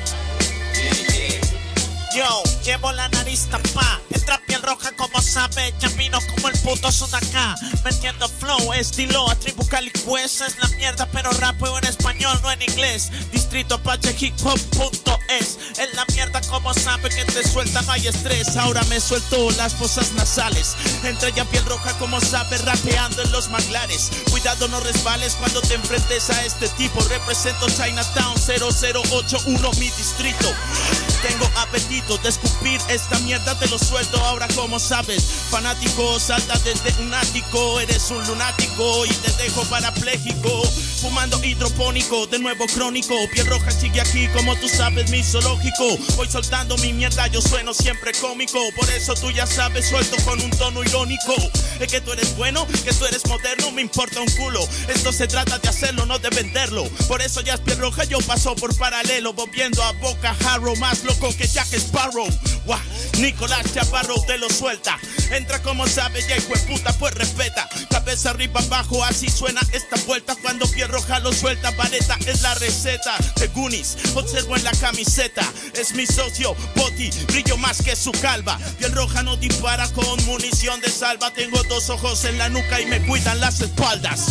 Yo llevo la nariz tapada, entra Piel Roja como sabe, camino como el puto Sudaká, metiendo flow, estilo, atribu calicuesa, es la mierda, pero rapeo en español, no en inglés. Distrito Apache Hip Hop punto es, es la mierda como sabe que te suelta, no hay estrés. Ahora me suelto las fosas nasales, entra ya Piel Roja como sabe, rapeando en los manglares. Cuidado no resbales cuando te enfrentes a este tipo. Represento Chinatown cero cero ocho uno, mi distrito. Tengo apetito hálito de escupir esta mierda, te lo suelto ahora como sabes. Fanático, salta desde un ático, eres un lunático y te dejo parapléjico. Fumando hidropónico, de nuevo crónico. Piel roja sigue aquí como tú sabes, mi zoológico. Voy soltando mi mierda, yo sueno siempre cómico. Por eso tú ya sabes, suelto con un tono irónico. Es que tú eres bueno, que tú eres moderno, me importa un culo. Esto se trata de hacerlo, no de venderlo. Por eso ya es piel roja, yo paso por paralelo, volviendo a Boca Harrow, más loco que Jack Sparrow. Wow. Nicolás Chaparro te lo suelta. Entra como sabe, ya hijo de puta, pues respeta. Cabeza arriba abajo, así suena esta vuelta. Cuando piel roja lo suelta, vareta es la receta. De Goonies, observo en la camiseta. Es mi socio, Poti, brillo más que su calva. Piel roja no dispara con munición de salva. Tengo dos ojos en la nuca y me cuidan las espaldas.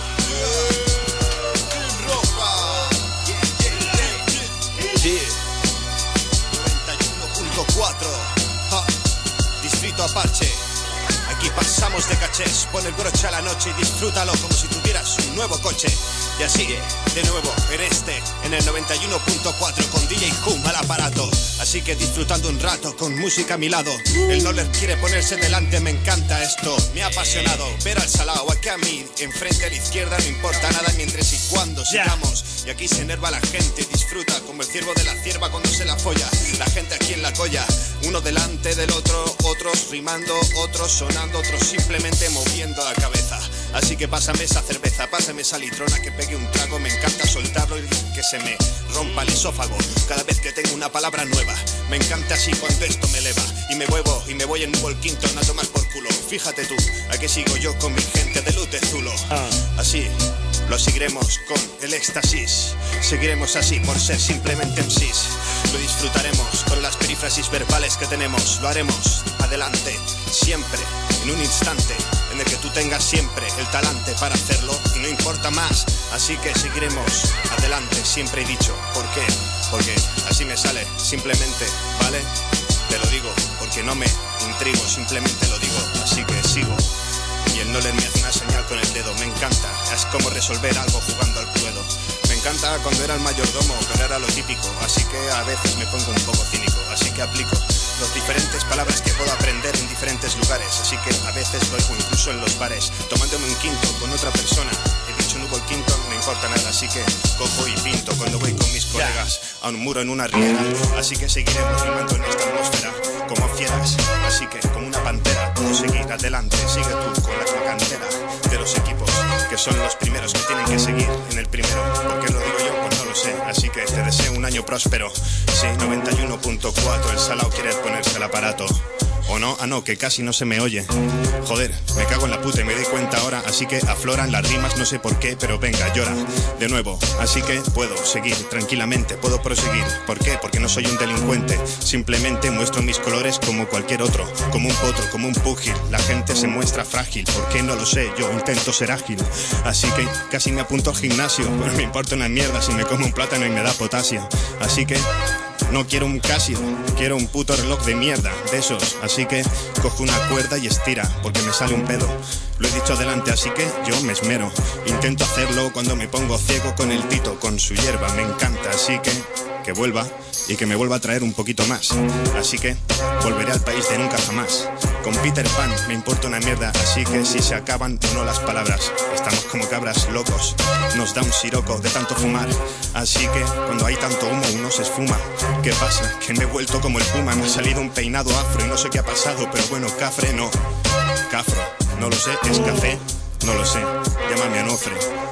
Sí. noventa y uno punto cuatro ja. Distrito Apache. Aquí pasamos de cachés. Pon el broche a la noche y disfrútalo como si tuvieras un nuevo coche. Y así, de nuevo, en este, en el noventa y uno punto cuatro con D J Hum al aparato. Así que disfrutando un rato con música a mi lado. El Noller quiere ponerse delante, me encanta esto. Me ha apasionado ver al salao aquí a mí. Enfrente a la izquierda no importa nada mientras y cuando sigamos. Y aquí se enerva la gente, disfruta como el ciervo de la cierva cuando se la folla. La gente aquí en la colla, uno delante del otro, otros rimando, otros sonando, otros simplemente moviendo la cabeza. Así que pásame esa cerveza, pásame esa litrona que pegue un trago, me encanta soltarlo y que se me rompa el esófago cada vez que tengo una palabra nueva. Me encanta así cuando esto me eleva y me muevo y me voy en Nuevo Quinton a tomar por culo. Fíjate tú, a que sigo yo con mi gente de Luz de Zulo. Así lo seguiremos con el éxtasis. Seguiremos así por ser simplemente M Cs. Lo disfrutaremos con las perífrasis verbales que tenemos. Lo haremos adelante, siempre, en un instante en el que tú tengas siempre el talante para hacerlo y no importa más. Así que seguiremos adelante, siempre he dicho. ¿Por qué? Porque así me sale, simplemente, ¿vale? Te lo digo, porque no me intrigo, simplemente lo digo. Así que sigo. Y el Noller me hace una señal con el dedo. Me encanta, es como resolver algo jugando al cluedo. Me encanta cuando era el mayordomo, pero era lo típico. Así que a veces me pongo un poco cínico. Así que aplico las diferentes palabras que puedo aprender en diferentes lugares. Así que a veces lo hago incluso en los bares, tomándome un quinto con otra persona. He dicho no hubo el quinto, no importa nada. Así que cojo y pinto cuando voy con mis colegas a un muro en una riera. Así que seguiremos rimando en esta atmósfera como fieras. Así que como una pantera puedo seguir adelante. Sigue tú con la cantera de los equipos que son los primeros que tienen que seguir en el primero. ¿Por qué lo digo yo? Pues no lo sé. Así que te deseo un año próspero. Sí, noventa y uno punto cuatro, el salao quiere ponerse el aparato. ¿O no? Ah, no, que casi no se me oye. Joder, me cago en la puta y me doy cuenta ahora. Así que afloran las rimas, no sé por qué, pero venga, llora de nuevo. Así que puedo seguir tranquilamente, puedo proseguir. ¿Por qué? Porque no soy un delincuente. Simplemente muestro mis colores como cualquier otro. Como un potro, como un púgil. La gente se muestra frágil. ¿Por qué? No lo sé, yo intento ser ágil. Así que casi me apunto al gimnasio. Pero me importa una mierda si me como un plátano y me da potasio. Así que no quiero un Casio, quiero un puto reloj de mierda, de esos. Así que cojo una cuerda y estira, porque me sale un pedo. Lo he dicho adelante, así que yo me esmero. Intento hacerlo cuando me pongo ciego con el Tito, con su hierba, me encanta. Así que que vuelva y que me vuelva a traer un poquito más. Así que volveré al país de nunca jamás. Con Peter Pan me importa una mierda. Así que si se acaban o no las palabras, estamos como cabras locos. Nos da un siroco de tanto fumar. Así que cuando hay tanto humo uno se esfuma. ¿Qué pasa? Que me he vuelto como el puma. Me ha salido un peinado afro y no sé qué ha pasado. Pero bueno, cafre no. Cafro, no lo sé, es café. No lo sé, llámame Anofre.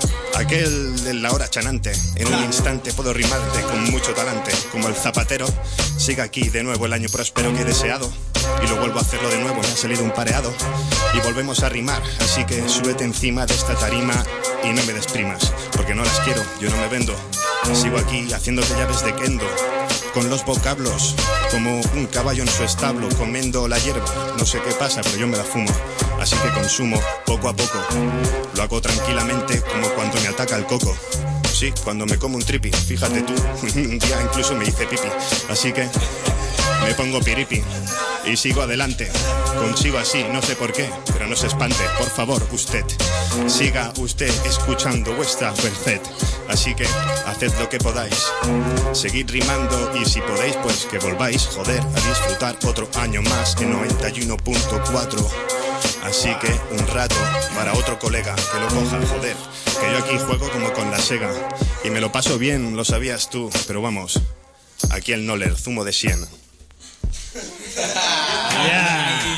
Aquel de la hora chanante. En un instante puedo rimarte con mucho talante. Como el zapatero. Siga aquí de nuevo el año próspero que he deseado. Y lo vuelvo a hacerlo de nuevo, me ha salido un pareado. Y volvemos a rimar. Así que súbete encima de esta tarima y no me desprimas, porque no las quiero, yo no me vendo. Sigo aquí haciéndote llaves de kendo, con los vocablos como un caballo en su establo, comiendo la hierba. No sé qué pasa, pero yo me la fumo. Así que consumo poco a poco. Lo hago tranquilamente como cuando me ataca el coco. Sí, cuando me como un tripi, fíjate tú. Un día incluso me hice pipi. Así que me pongo piripi. y sigo adelante. Consigo así, no sé por qué, pero no se espante, por favor, usted. Siga usted escuchando vuestra verdad. Así que haced lo que podáis. Seguid rimando y si podéis, pues que volváis, joder, a disfrutar otro año más en noventa y uno punto cuatro. Así que un rato para otro colega que lo coja, joder. Que yo aquí juego como con la Sega. Y me lo paso bien, lo sabías tú. Pero vamos, aquí el Noller, zumo de cien. Yeah.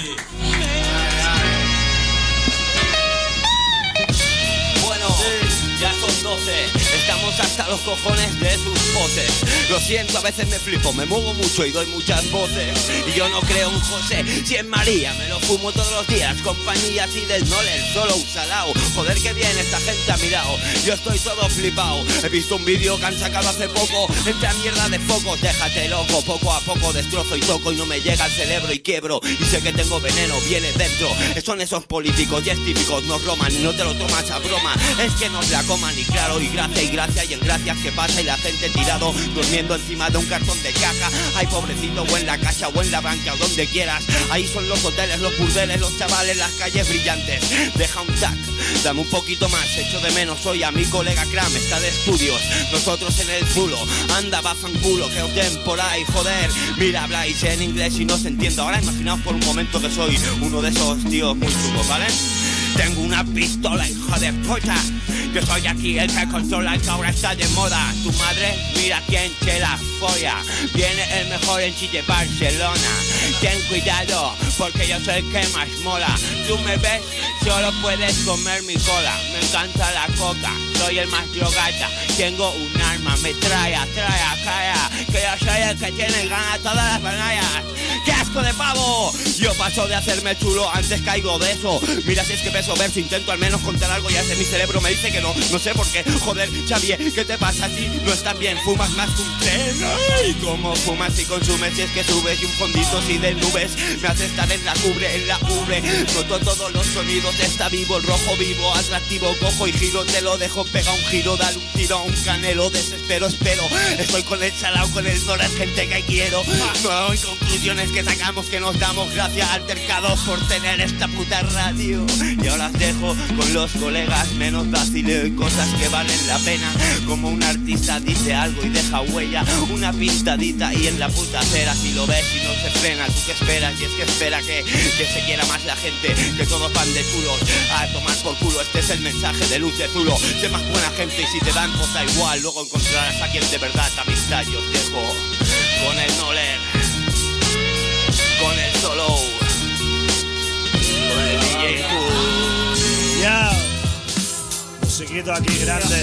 Bueno, ya son doce, estamos hasta los cojones de sus poses. Lo siento, a veces me flipo, me muevo mucho y doy muchas voces. Y yo no creo en José, si en María me lo fumo todos los días. Compañía así del Noller, solo un salao. Joder, que bien esta gente ha mirado, yo estoy todo flipado. He visto un vídeo que han sacado hace poco, esta mierda de focos, déjate loco. Poco a poco destrozo y toco y no me llega al cerebro y quiebro. Y sé que tengo veneno, viene dentro. Son esos políticos y es típicos, no broman y no te lo tomas a broma. Es que nos la coman y claro, y gracia y gracia y en gracias que pasa y la gente tirado durmiendo encima de un cartón de caja. Ay, pobrecito, o en la casa o en la banca o donde quieras. Ahí son los hoteles, los burdeles, los chavales, las calles brillantes. Deja un tac, dame un poquito más. Echo de menos hoy a mi colega Cram, está de estudios. Nosotros en el zulo, anda, va fanculo, que os den por ahí, joder. Mira, habláis en inglés y no os entiendo. Ahora imaginaos por un momento que soy uno de esos tíos muy chungos, ¿vale? Tengo una pistola, hijo de puta. Yo soy aquí el que controla el que ahora está de moda. Tu madre, mira quién te la folla. Viene el mejor en Chile, Barcelona. Ten cuidado, porque yo soy el que más mola. Tú me ves, solo puedes comer mi cola. Me encanta la coca, soy el más drogata. Tengo un arma, me trae, trae, calla. Que yo soy el que tiene ganas todas las panallas. ¡Qué asco de pavo! Yo paso de hacerme chulo, antes caigo de eso. Mira si es que peso verso, intento al menos contar algo y hace mi cerebro me dice que no, no sé por qué. Joder, Xavier, ¿qué te pasa a ti? No estás bien, fumas más que un tren. Ay, cómo fumas y consumes si es que subes y un fondito si de nubes me hace estar en la cubre, en la ubre. Noto todos los sonidos, está vivo, el rojo vivo, atractivo, cojo y giro, te lo dejo, pega un giro, dale un tiro a un canelo, desespero, espero. Estoy con el chalao, con el Noller, gente que quiero. No hay conclusiones que sacamos, que nos damos gracias altercados por tener esta puta radio. Y ahora os dejo con los colegas menos fáciles, cosas que valen la pena. Como un artista dice algo y deja huella, una pintadita y en la puta acera. Si lo ves y no se frena, ¿tú qué esperas? Y es que espera que, que se quiera más la gente, que todos van de chulos a tomar por culo. Este es el mensaje de Luz de Zulo. Sé más buena gente y si te dan cosa igual, luego encontrarás a quien de verdad te amistad. Yo os dejo con el Noller, con el Solo, con el D J Cool. Ya, musiquito aquí grande.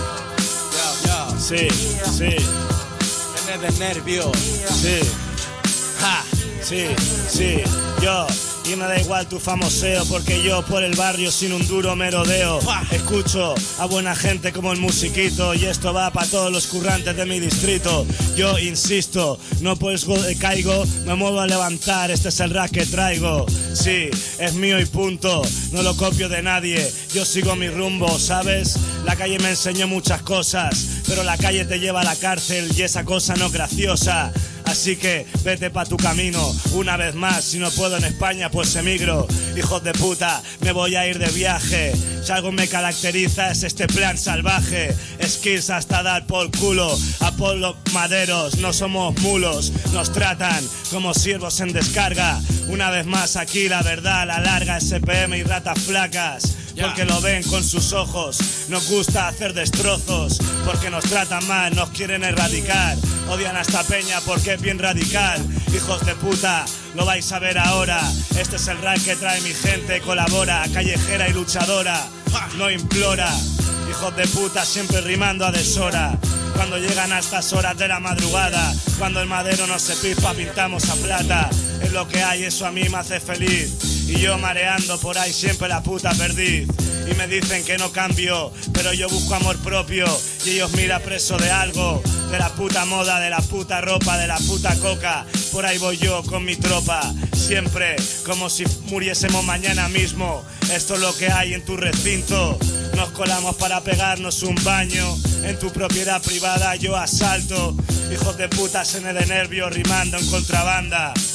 Sí, sí. Tener de nervio. Sí. Ja, sí, sí. Yo. Y me da igual tu famoseo, porque yo por el barrio sin un duro merodeo. Escucho a buena gente como el musiquito, y esto va para todos los currantes de mi distrito. Yo insisto, no pues caigo, me muevo a levantar, este es el rap que traigo. Sí, es mío y punto, no lo copio de nadie, yo sigo mi rumbo, ¿sabes? La calle me enseñó muchas cosas, pero la calle te lleva a la cárcel y esa cosa no es graciosa. Así que vete pa' tu camino, una vez más, si no puedo en España pues emigro. Hijos de puta, me voy a ir de viaje. Si algo me caracteriza es este plan salvaje. Skills hasta dar por culo. Apolo Maderos, no somos mulos. Nos tratan como siervos en descarga. Una vez más aquí la verdad, la larga S P M y ratas flacas. Porque lo ven con sus ojos. Nos gusta hacer destrozos, porque nos tratan mal, nos quieren erradicar. Odian a esta peña porque es bien radical. Hijos de puta, lo vais a ver ahora. Este es el rap que trae mi gente, colabora, callejera y luchadora. No implora, hijos de puta siempre rimando a deshora. Cuando llegan a estas horas de la madrugada, cuando el madero no se pispa, pintamos a plata. Es lo que hay, eso a mí me hace feliz. Y yo mareando por ahí siempre la puta perdiz. Y me dicen que no cambio, pero yo busco amor propio. Y ellos mira preso de algo, de la puta moda, de la puta ropa, de la puta coca. Por ahí voy yo con mi tropa, siempre como si muriésemos mañana mismo. Esto es lo que hay en tu recinto. Nos colamos para pegarnos un baño. En tu propiedad privada yo asalto. Hijos de puta, se me de nervios rimando en contrabanda.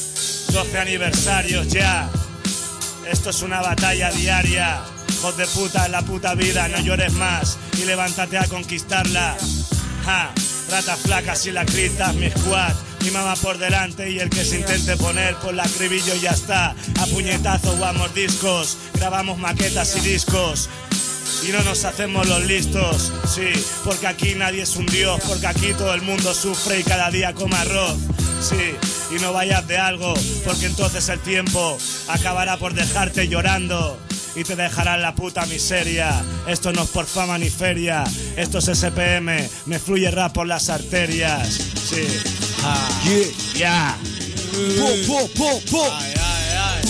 doce aniversarios ya. Esto es una batalla diaria. Hijos de puta en la puta vida, no llores más y levántate a conquistarla. Ja, ratas flacas y la cripta, mi squad. Mi mamá por delante y el que se intente poner por la acribillo y ya está. A puñetazo o a mordiscos, grabamos maquetas y discos. Y no nos hacemos los listos, sí, porque aquí nadie es un dios, porque aquí todo el mundo sufre y cada día come arroz, sí, y no vayas de algo, porque entonces el tiempo acabará por dejarte llorando y te dejará en la puta miseria. Esto no es por fama ni feria, esto es S P M, me fluye rap por las arterias, sí. Ah, yeah, yeah. Po, po, po, po. Ay, ay, ay.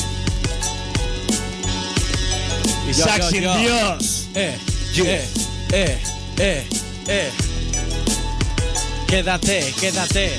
Isaac Yo, yo, sin yo. Dios. Eh, eh, eh, eh, eh. Quédate, quédate.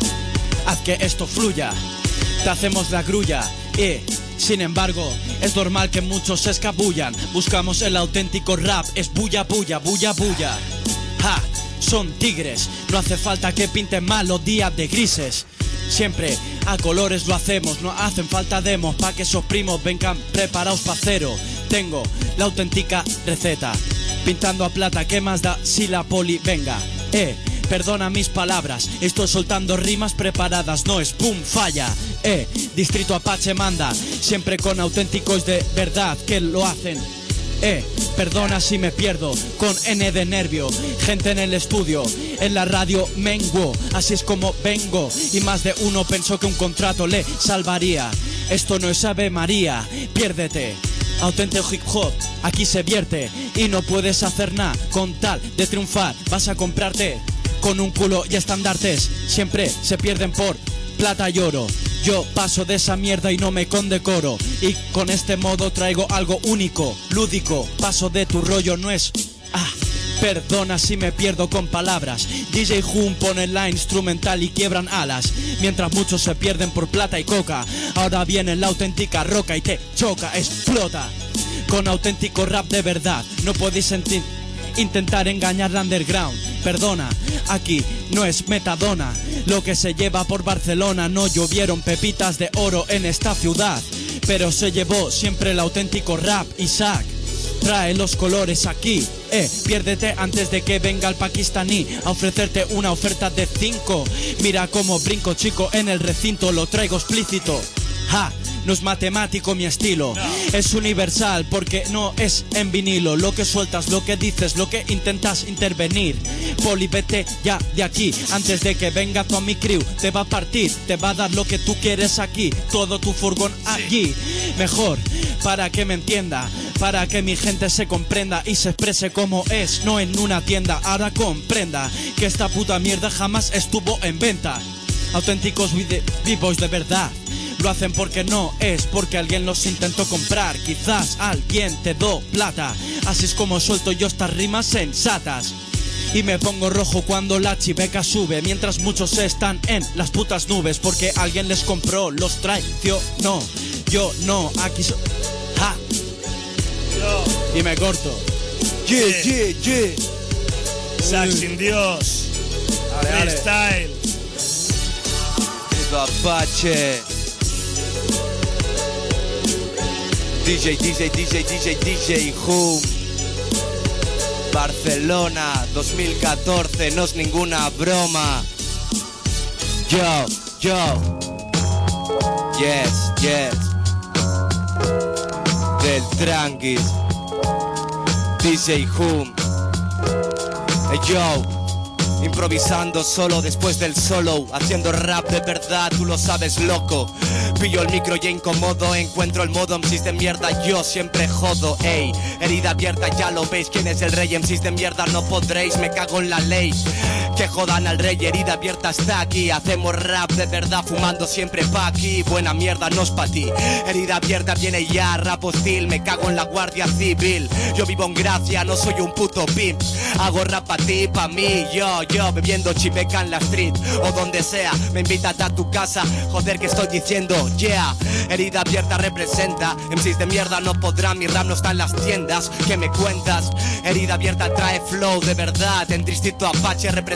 Haz que esto fluya. Te hacemos la grulla. Y, sin embargo, es normal que muchos se escabullan. Buscamos el auténtico rap. Es bulla, bulla, bulla, bulla. Ja, son tigres. No hace falta que pinten mal los días de grises. Siempre a colores lo hacemos, no hacen falta demos pa' que esos primos vengan preparados pa' cero. Tengo la auténtica receta, pintando a plata, ¿qué más da si la poli venga? Eh, perdona mis palabras, estoy soltando rimas preparadas, no es pum, falla. Eh, Distrito Apache manda, siempre con auténticos de verdad que lo hacen. Eh, perdona si me pierdo, con N de nervio, gente en el estudio, en la radio menguo, así es como vengo, y más de uno pensó que un contrato le salvaría. Esto no es Ave María, piérdete. Auténtico hip hop, aquí se vierte, y no puedes hacer nada con tal de triunfar, vas a comprarte con un culo y estandartes, siempre se pierden por plata y oro. Yo paso de esa mierda y no me condecoro. Y con este modo traigo algo único, lúdico. Paso de tu rollo, no es... Ah, perdona si me pierdo con palabras. D J Jun pone la instrumental y quiebran alas. Mientras muchos se pierden por plata y coca. Ahora viene la auténtica roca y te choca, explota. Con auténtico rap de verdad. No podéis sentir... intentar engañar la underground. Perdona, aquí no es metadona. Lo que se lleva por Barcelona. No llovieron pepitas de oro en esta ciudad, pero se llevó siempre el auténtico rap. Isaac trae los colores aquí. Eh, piérdete antes de que venga el pakistaní a ofrecerte una oferta de cinco. Mira cómo brinco, chico, en el recinto. Lo traigo explícito. Ja, no es matemático mi estilo, no. Es universal porque no es en vinilo. Lo que sueltas, lo que dices, lo que intentas intervenir. Poli, vete ya de aquí antes de que venga tu mi crew. Te va a partir, te va a dar lo que tú quieres aquí. Todo tu furgón allí. Mejor, para que me entienda, para que mi gente se comprenda y se exprese como es, no en una tienda. Ahora comprenda que esta puta mierda jamás estuvo en venta. Auténticos b-boys de verdad lo hacen porque no es porque alguien los intentó comprar. Quizás alguien te do plata. Así es como suelto yo estas rimas sensatas. Y me pongo rojo cuando la chiveca sube, mientras muchos están en las putas nubes porque alguien les compró, los traicionó. Yo no, aquí so ja. Yo. Y me corto. Yeah, yeah, yeah. Isaac sin Dios. Freestyle. Apache. D J, D J, D J, D J, D J Jun. Barcelona dos mil catorce, no es ninguna broma. Yo, yo. Yes, yes. Del Tranquis. D J Jun. Hey, yo. Improvisando solo después del solo, haciendo rap de verdad, tú lo sabes, loco. Pillo el micro y incomodo, encuentro el modo M Cs de mierda, yo siempre jodo. Ey, herida abierta, ya lo veis, ¿quién es el rey? M Cs de mierda no podréis, me cago en la ley. Que jodan al rey, herida abierta está aquí. Hacemos rap de verdad, fumando siempre pa' aquí. Buena mierda, no es pa' ti. Herida abierta viene ya, rap hostil. Me cago en la guardia civil. Yo vivo en Gracia, no soy un puto pimp. Hago rap pa' ti, pa' mí. Yo, yo, bebiendo chiveca en la street o donde sea. Me invitas a tu casa, joder, que estoy diciendo, yeah. Herida abierta representa. M Cs de mierda no podrán, mi rap no está en las tiendas. ¿Qué me cuentas? Herida abierta trae flow de verdad. En Distrito Apache representa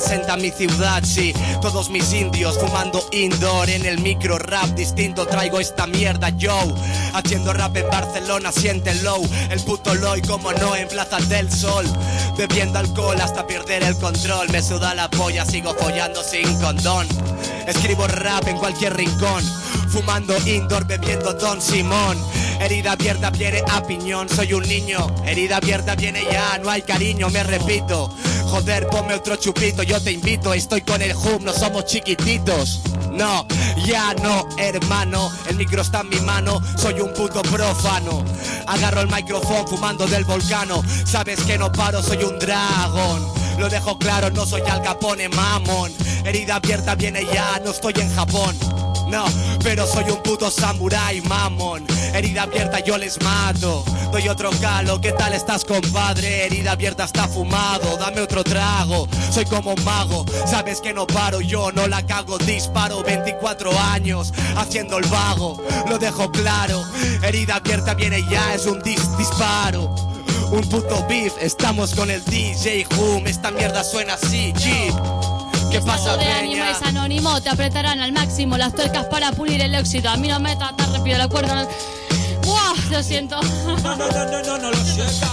representa mi ciudad, sí. Todos mis indios fumando indoor en el micro rap distinto. Traigo esta mierda, yo. Haciendo rap en Barcelona, siente el low. El puto loy, como no, en Plaza del Sol. Bebiendo alcohol hasta perder el control. Me suda la polla, sigo follando sin condón. Escribo rap en cualquier rincón. Fumando indoor, bebiendo Don Simón. Herida abierta viene a piñón, soy un niño. Herida abierta viene ya, no hay cariño, me repito. Joder, ponme otro chupito, yo te invito. Estoy con el hum, no somos chiquititos. No, ya no, hermano. El micro está en mi mano, soy un puto profano. Agarro el micrófono fumando del volcano. Sabes que no paro, soy un dragón. Lo dejo claro, no soy Al Capone, mamón. Herida abierta viene ya, no estoy en Japón. No, pero soy un puto samurái, mamón. Herida abierta yo les mato. Doy otro calo, ¿qué tal estás, compadre? Herida abierta está fumado, dame otro trago. Soy como un mago, sabes que no paro. Yo no la cago, disparo veinticuatro años haciendo el vago. Lo dejo claro, herida abierta viene ya, es un dis disparo. Un puto beef, estamos con el D J Hum. Esta mierda suena así, G. ¿Qué pasa, de peña? ánimo es anónimo, te apretarán al máximo las tuercas para pulir el óxido. A mí no me trata rápido la cuerda. No... ¡Buah! Lo siento. No, no, no, no, no, no lo sienta.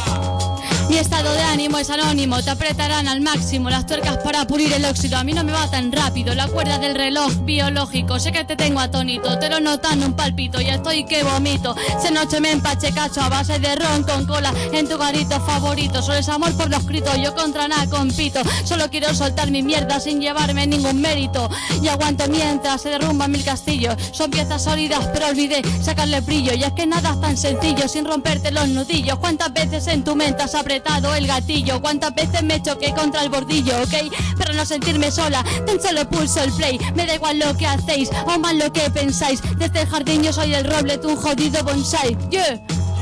Mi estado de ánimo es anónimo, te apretarán al máximo las tuercas para pulir el óxido. A mí no me va tan rápido la cuerda del reloj biológico. Sé que te tengo atónito, te lo notan un palpito y estoy que vomito. Se noche me empache cacho a base de ron con cola en tu garito favorito. Solo es amor por los gritos, yo contra nada compito. Solo quiero soltar mi mierda sin llevarme ningún mérito. Y aguanto mientras se derrumban mil castillos. Son piezas sólidas pero olvidé sacarle brillo. Y es que nada es tan sencillo sin romperte los nudillos. ¿Cuántas veces en tu mente has apretado el gatillo? ¿Cuántas veces me choqué contra el bordillo, ok? Para no sentirme sola, tan solo pulso el play. Me da igual lo que hacéis, o más lo que pensáis. Desde el jardín yo soy el roble, tú un jodido bonsai. Yeah.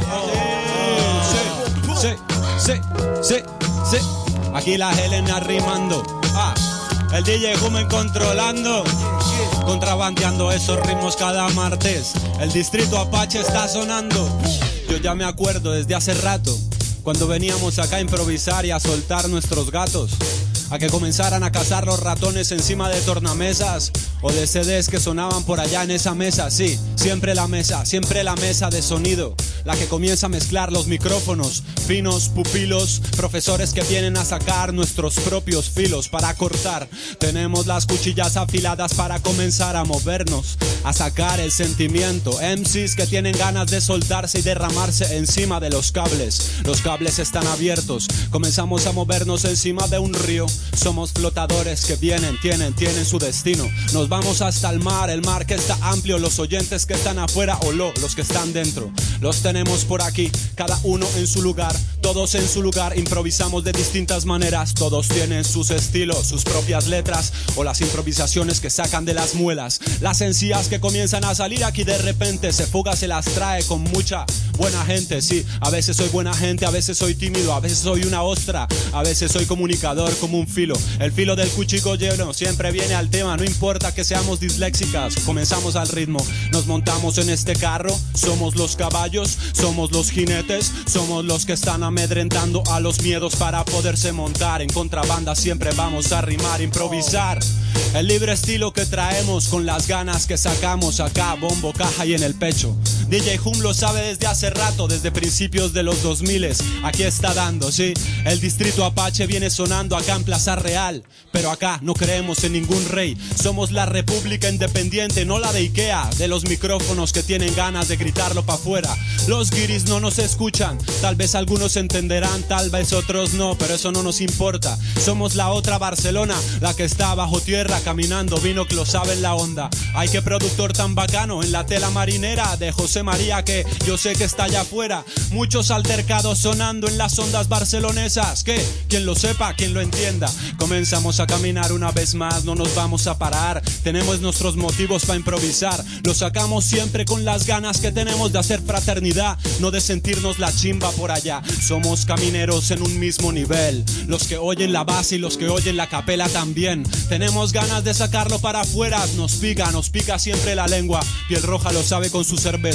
Sí, sí, sí, sí. Aquí la Helena rimando. Ah, el D J Humen controlando. Contrabandeando esos ritmos cada martes. El distrito Apache está sonando. Yo ya me acuerdo desde hace rato, cuando veníamos acá a improvisar y a soltar nuestros gatos, a que comenzaran a cazar los ratones encima de tornamesas o de C Ds que sonaban por allá en esa mesa. Sí, siempre la mesa, siempre la mesa de sonido, la que comienza a mezclar los micrófonos, finos pupilos, profesores que vienen a sacar nuestros propios filos para cortar. Tenemos las cuchillas afiladas para comenzar a movernos, a sacar el sentimiento. M Cs que tienen ganas de soltarse y derramarse encima de los cables. Los cables están abiertos, comenzamos a movernos encima de un río. Somos flotadores que vienen, tienen, tienen su destino. Nos vamos hasta el mar, el mar que está amplio. Los oyentes que están afuera o lo, los que están dentro. Los tenemos por aquí, cada uno en su lugar, todos en su lugar. Improvisamos de distintas maneras, todos tienen sus estilos, sus propias letras o las improvisaciones que sacan de las muelas. Las encías que comienzan a salir aquí de repente, se fuga, se las trae con mucha buena gente. Sí, a veces soy buena gente, a veces soy tímido, a veces soy una ostra, a veces soy comunicador como un filo. El filo del cuchillo lleno siempre viene al tema, no importa que seamos disléxicas. Comenzamos al ritmo, nos montamos en este carro, somos los caballos, somos los jinetes, somos los que están amedrentando a los miedos para poderse montar. En contrabanda siempre vamos a rimar, improvisar. El libre estilo que traemos con las ganas que sacamos acá, bombo, caja y en el pecho. D J Hum lo sabe desde hace rato, desde principios de los dos miles. Aquí está dando, sí, el distrito Apache viene sonando acá en Plaza Real. Pero acá no creemos en ningún rey, somos la república independiente, no la de Ikea, de los micrófonos que tienen ganas de gritarlo pa' afuera. Los guiris no nos escuchan, tal vez algunos entenderán, tal vez otros no, pero eso no nos importa. Somos la otra Barcelona, la que está bajo tierra caminando, vino que lo sabe en la onda. Ay, qué productor tan bacano en la tela marinera de José María, que yo sé que está allá afuera. Muchos altercados sonando en las ondas barcelonesas, que quien lo sepa, quien lo entienda. Comenzamos a caminar una vez más, no nos vamos a parar. Tenemos nuestros motivos para improvisar, lo sacamos siempre con las ganas que tenemos de hacer fraternidad, no de sentirnos la chimba por allá. Somos camineros en un mismo nivel, los que oyen la base y los que oyen la capela también. Tenemos ganas de sacarlo para afuera, nos pica, nos pica siempre la lengua. Piel Roja lo sabe con su cerveza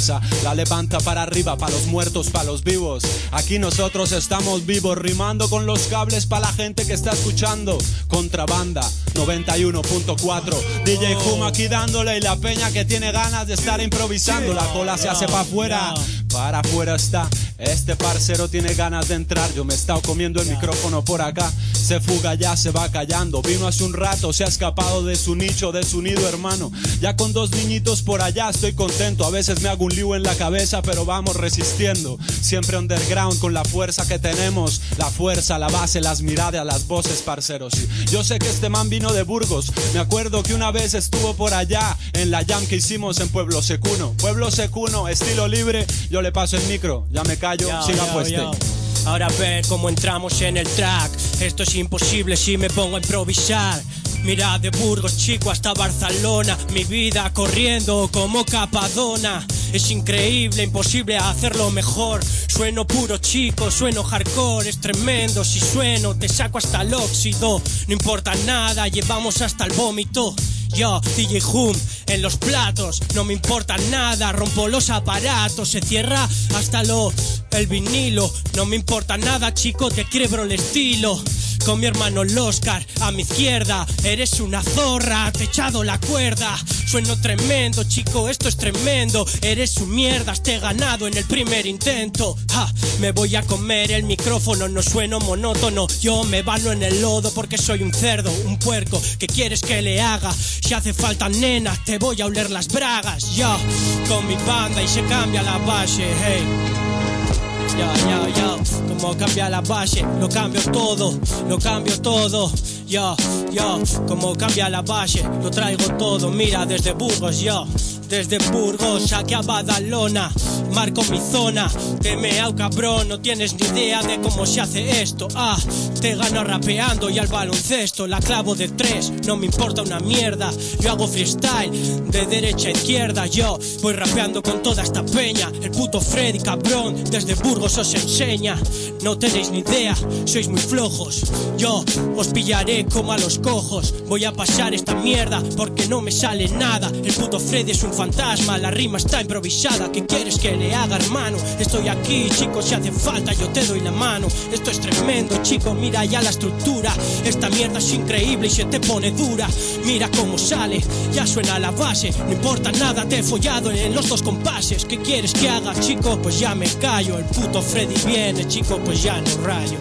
cabeza, la levanta para arriba, para los muertos, para los vivos. Aquí nosotros estamos vivos, rimando con los cables para la gente que está escuchando. Contrabanda noventa y uno punto cuatro, D J Hum aquí dándole, y la peña que tiene ganas de estar improvisando. La cola se hace para afuera, para afuera está. Este parcero tiene ganas de entrar. Yo me he estado comiendo el micrófono por acá. Se fuga ya, se va callando. Vino hace un rato, se ha escapado de su nicho, de su nido, hermano. Ya con dos niñitos por allá estoy contento. A veces me hago un lío en la cabeza, pero vamos resistiendo. Siempre underground con la fuerza que tenemos. La fuerza, la base, las miradas, las voces, parceros. Y yo sé que este man vino de Burgos. Me acuerdo que una vez estuvo por allá en la jam que hicimos en Pueblo Secuno. Pueblo Secuno, estilo libre. Yo le paso el micro, ya me callo, yo, siga yo, pueste. yo. Ahora ver cómo entramos en el track. Esto es imposible si me pongo a improvisar. Mira, de Burgos, chico, hasta Barcelona. Mi vida corriendo como Capadona. Es increíble, imposible hacerlo mejor. Sueno puro, chico, sueno hardcore. Es tremendo, si sueno te saco hasta el óxido. No importa nada, llevamos hasta el vómito. Yo, D J Hum, en los platos, no me importa nada, rompo los aparatos, se cierra hasta lo, el vinilo, no me importa nada, chico, te quiebro el estilo. Con mi hermano el Oscar, a mi izquierda, eres una zorra, te he echado la cuerda. Sueno tremendo, chico, esto es tremendo. Eres un mierdas, te he ganado en el primer intento. Ja, me voy a comer el micrófono, no sueno monótono. Yo me vano en el lodo porque soy un cerdo, un puerco. ¿Qué quieres que le haga? Si hace falta, nena, te voy a oler las bragas. Yo, con mi banda y se cambia la base, hey. Yo, yo, yo, como cambia la base, lo cambio todo, lo cambio todo. Yo, yo, como cambia la base, lo traigo todo. Mira, desde Burgos, yo, desde Burgos aquí a Badalona, marco mi zona. Te meao, cabrón, no tienes ni idea de cómo se hace esto. Ah, te gano rapeando y al baloncesto la clavo de tres, no me importa una mierda. Yo hago freestyle de derecha a izquierda. Yo voy rapeando con toda esta peña. El puto Freddy, cabrón, desde Burgos os enseña. No tenéis ni idea, sois muy flojos. Yo os pillaré como a los cojos. Voy a pasar esta mierda porque no me sale nada. El puto Freddy es un fantasma, la rima está improvisada. ¿Qué quieres que le haga, hermano? Estoy aquí, chicos, si hace falta yo te doy la mano. Esto es tremendo, chico, mira ya la estructura. Esta mierda es increíble y se te pone dura. Mira cómo sale, ya suena la base. No importa nada, te he follado en los dos compases. ¿Qué quieres que haga, chico? Pues ya me callo. El puto Freddy viene, chico, pues ya no rayo.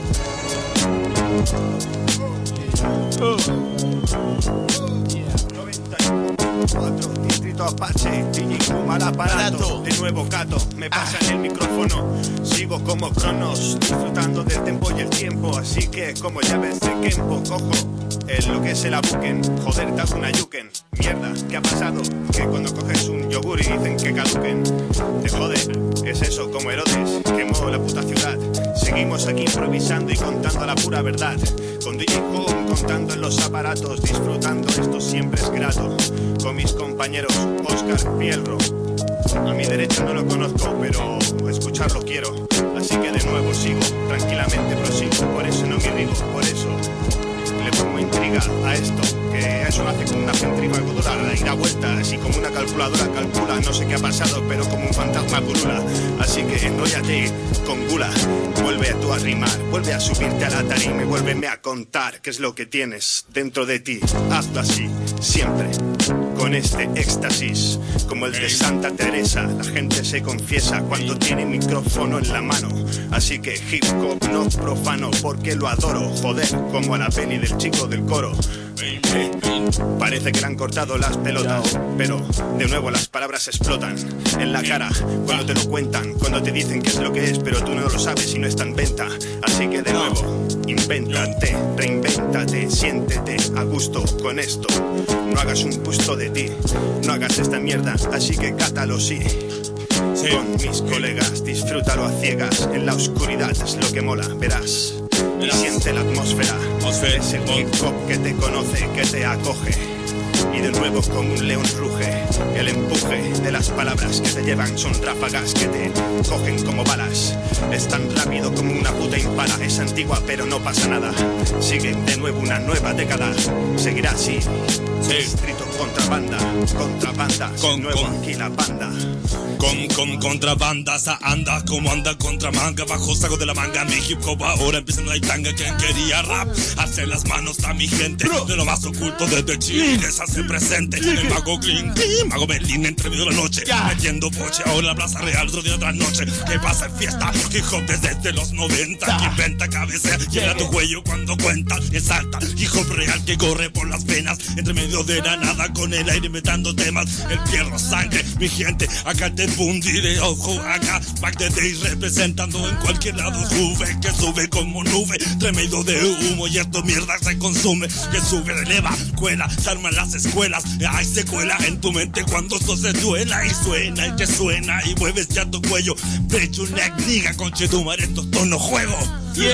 Cuatro, Distrito Apache, D J Hum al aparato. De nuevo Cato, me pasan el micrófono. Sigo como Cronos, disfrutando del tempo y el tiempo. Así que como llaves de Kempo, cojo en lo que es el abuken. Joder, te hago una yuken. Mierda, ¿qué ha pasado? Que cuando coges un yogur y dicen que caduquen, te jode, es eso, como Herodes, quemó la puta ciudad. Seguimos aquí improvisando y contando la pura verdad. Con D J Hum contando en los aparatos, disfrutando, esto siempre es grato. Con mis compañeros Oscar, Pielro. A mi derecha no lo conozco, pero escucharlo quiero. Así que de nuevo sigo, tranquilamente prosigo. Por eso no me irrigo, por eso le pongo intriga a esto, que eso lo hace como una centrifugadora, ir a vueltas y como una calculadora calcula. No sé qué ha pasado, pero como un fantasma pulula. Así que enróllate con gula, vuelve a tú a rimar, vuelve a subirte a la tarima y vuélveme a contar qué es lo que tienes dentro de ti. Hazlo así, siempre, con este éxtasis, como el de Santa Teresa. La gente se confiesa cuando tiene micrófono en la mano. Así que hip hop no profano, porque lo adoro. Joder, como a la peli del chico del coro. Eh, parece que le han cortado las pelotas, pero de nuevo las palabras explotan en la cara cuando te lo cuentan, cuando te dicen qué es lo que es, pero tú no lo sabes y no está en venta. Así que de nuevo, invéntate, reinvéntate, siéntete a gusto con esto. No hagas un busto de ti, no hagas esta mierda, así que cátalo, sí. Con mis colegas, disfrútalo a ciegas. En la oscuridad es lo que mola, verás. Y siente la atmósfera. Es el hip hop que te conoce, que te acoge. Y de nuevo como un león ruge. El empuje de las palabras que te llevan son ráfagas que te cogen como balas. Es tan rápido como una puta impala. Es antigua pero no pasa nada. Sigue de nuevo una nueva década. Seguirá así. Distrito contrabanda, contrabanda, con nuevo con, aquí la banda. Con, con contrabanda, sa anda como anda contra manga, bajo saco de la manga, mi hip hop ahora empieza en la tanga. Quien quería rap, hace las manos a mi gente, de lo más oculto desde Chile, se hace presente. El mago Clean, mago Berlín entre medio de la noche, metiendo boche ahora en la Plaza Real, otro día otra noche. Que pasa en fiesta, hip hop desde los noventa, que inventa, cabecea, llega a tu cuello cuando cuenta, y salta, hip hop real que corre por las venas, entre medio de la nada con el aire inventando temas. El pierro sangre, mi gente, acá te fundiré, ojo, acá back the days representando en cualquier lado. Sube, que sube como nube, tremendo de humo y esto mierda se consume. Que sube, releva, cuela, se arman las escuelas. Hay secuela en tu mente cuando esto se duela y suena y te suena y mueves ya tu cuello. Break your neck, diga conchetumare, esto es tono juego. Yeah,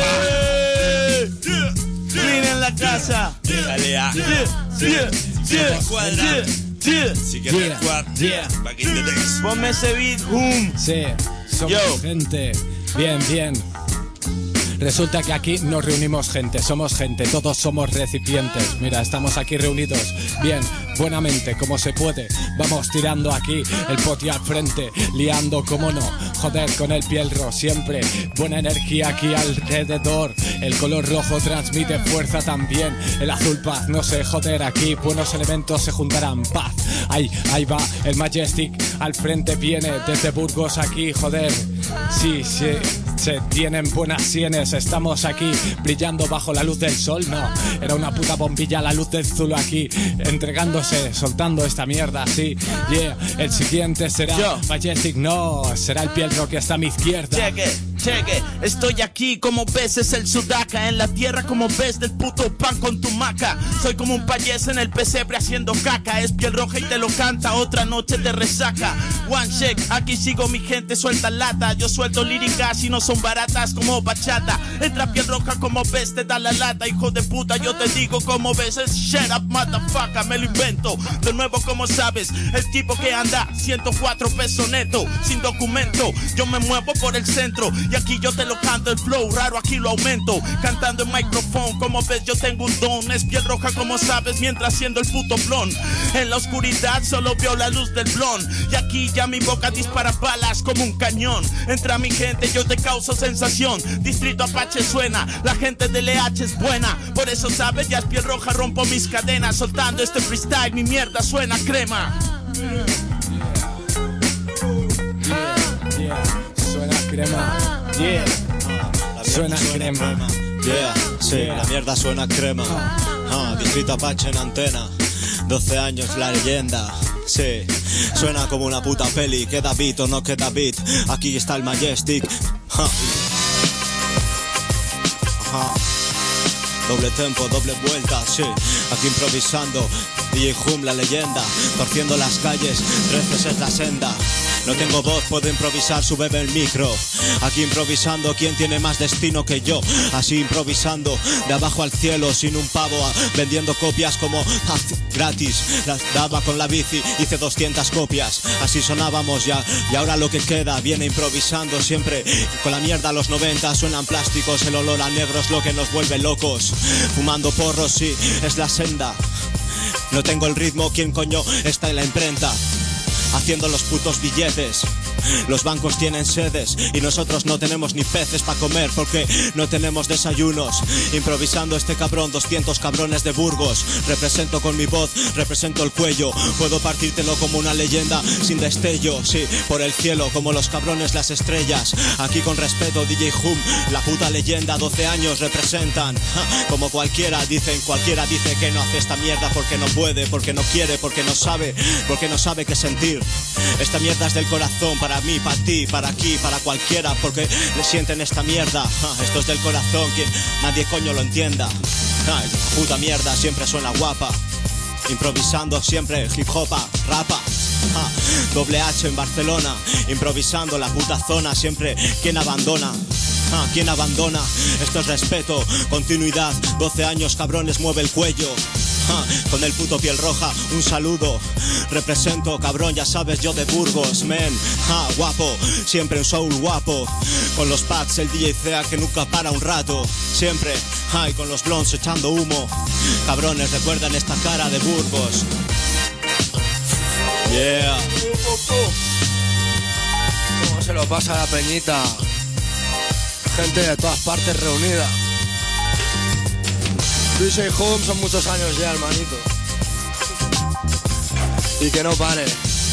yeah. Clean en la casa. Dale a yeah, yeah, yeah, cuadra. Yeah, yeah. Si quieres yeah, cuad, yeah. Back in the days. Ponme ese beat, hum. Sí, somos Yo. gente. Bien, bien. Resulta que aquí nos reunimos gente, somos gente, todos somos recipientes. Mira, estamos aquí reunidos, bien, buenamente, como se puede. Vamos tirando aquí el poti al frente, liando como no. Joder, con el pielro siempre, buena energía aquí alrededor. El color rojo transmite fuerza también, el azul paz, no sé, joder, aquí buenos elementos se juntarán, paz. Ahí, ahí va, el Majestic al frente viene desde Burgos aquí, joder. Sí, sí, se tienen buenas sienes, estamos aquí brillando bajo la luz del sol. No, era una puta bombilla la luz del Zulu aquí, entregándose, soltando esta mierda, sí. Yeah, el siguiente será Yo. Majestic, no, será el pielro que está a mi izquierda. Cheque, cheque, estoy aquí como ves es el sudaca, en la tierra como ves del puto pan con tu maca. Soy como un payés en el pesebre haciendo caca, es piel roja y te lo canta, otra noche te resaca. One shake, aquí sigo mi gente, suelta lata, yo suelto líricas y no son baratas como bachata. Entra piel roja como ves, te da la lata, hijo de puta, yo te digo como ves, es shut up motherfucker, me lo invento. De nuevo como sabes, el tipo que anda ciento cuatro pesos neto, sin documento, yo me muevo por el centro y aquí yo te lo canto, el flow raro aquí lo aumento, cantando en micrófono, como ves yo tengo un don, es piel roja como sabes, mientras siendo el puto blon. En la oscuridad solo veo la luz del blon, y aquí ya mi boca dispara balas como un cañón. Entra mi gente, yo te causo sensación, Distrito Apache suena, la gente de L H es buena, por eso sabes, ya es piel roja, rompo mis cadenas, soltando este freestyle, mi mierda suena crema. Yeah, yeah, suena crema, yeah, La suena crema, crema. Yeah, sí, yeah. La mierda suena crema. Ah, Distrito Apache en antena, doce años la leyenda. Sí, suena como una puta peli, queda beat o no queda beat. Aquí está el Majestic. Ja. Ajá. Doble tempo, doble vuelta, sí. Aquí improvisando, D J Hum la leyenda, torciendo las calles, trece es la senda. No tengo voz, puedo improvisar, súbeme el micro. Aquí improvisando, ¿quién tiene más destino que yo? Así improvisando, de abajo al cielo, sin un pavo, vendiendo copias como ah, gratis. Las daba con la bici, hice doscientas copias. Así sonábamos ya, y ahora lo que queda viene improvisando siempre. Con la mierda a los noventa suenan plásticos, el olor a negro es lo que nos vuelve locos. Fumando porros, sí, es la senda. No tengo el ritmo, ¿quién coño está en la imprenta? Haciendo los putos billetes. Los bancos tienen sedes y nosotros no tenemos ni peces para comer porque no tenemos desayunos. Improvisando este cabrón, doscientos cabrones de Burgos. Represento con mi voz, represento el cuello. Puedo partírtelo como una leyenda sin destello. Sí, por el cielo, como los cabrones las estrellas. Aquí con respeto, D J Hum, la puta leyenda, doce años representan. Ja, como cualquiera, dicen, cualquiera dice que no hace esta mierda porque no puede, porque no quiere, porque no sabe, porque no sabe qué sentir. Esta mierda es del corazón, para mí, para ti, para aquí, para cualquiera, porque le sienten esta mierda. Ja, esto es del corazón, que nadie coño lo entienda. Ja, esta puta mierda siempre suena guapa. Improvisando siempre hip hopa, rapa. Ja, doble H en Barcelona, improvisando la puta zona siempre. ¿Quién abandona? Ah, ¿quién abandona? Esto es respeto, continuidad. doce años cabrones, mueve el cuello. Ja, con el puto piel roja, un saludo. Represento, cabrón, ya sabes, yo de Burgos, men. Ja, guapo, siempre un soul guapo. Con los pads, el D J Cea que nunca para un rato. Siempre, ja, y con los blondes echando humo. Cabrones, recuerdan esta cara de Burgos. Yeah. ¿Cómo se lo pasa a la peñita? Gente de todas partes reunida. D J Home son muchos años ya, hermanito. Y que no pare.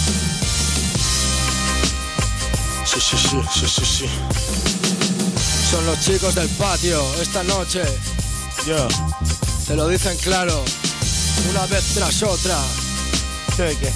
Sí, sí, sí, sí, sí, sí. Son los chicos del patio esta noche. Yo. Yeah. Te lo dicen claro. Una vez tras otra. ¿Qué, qué?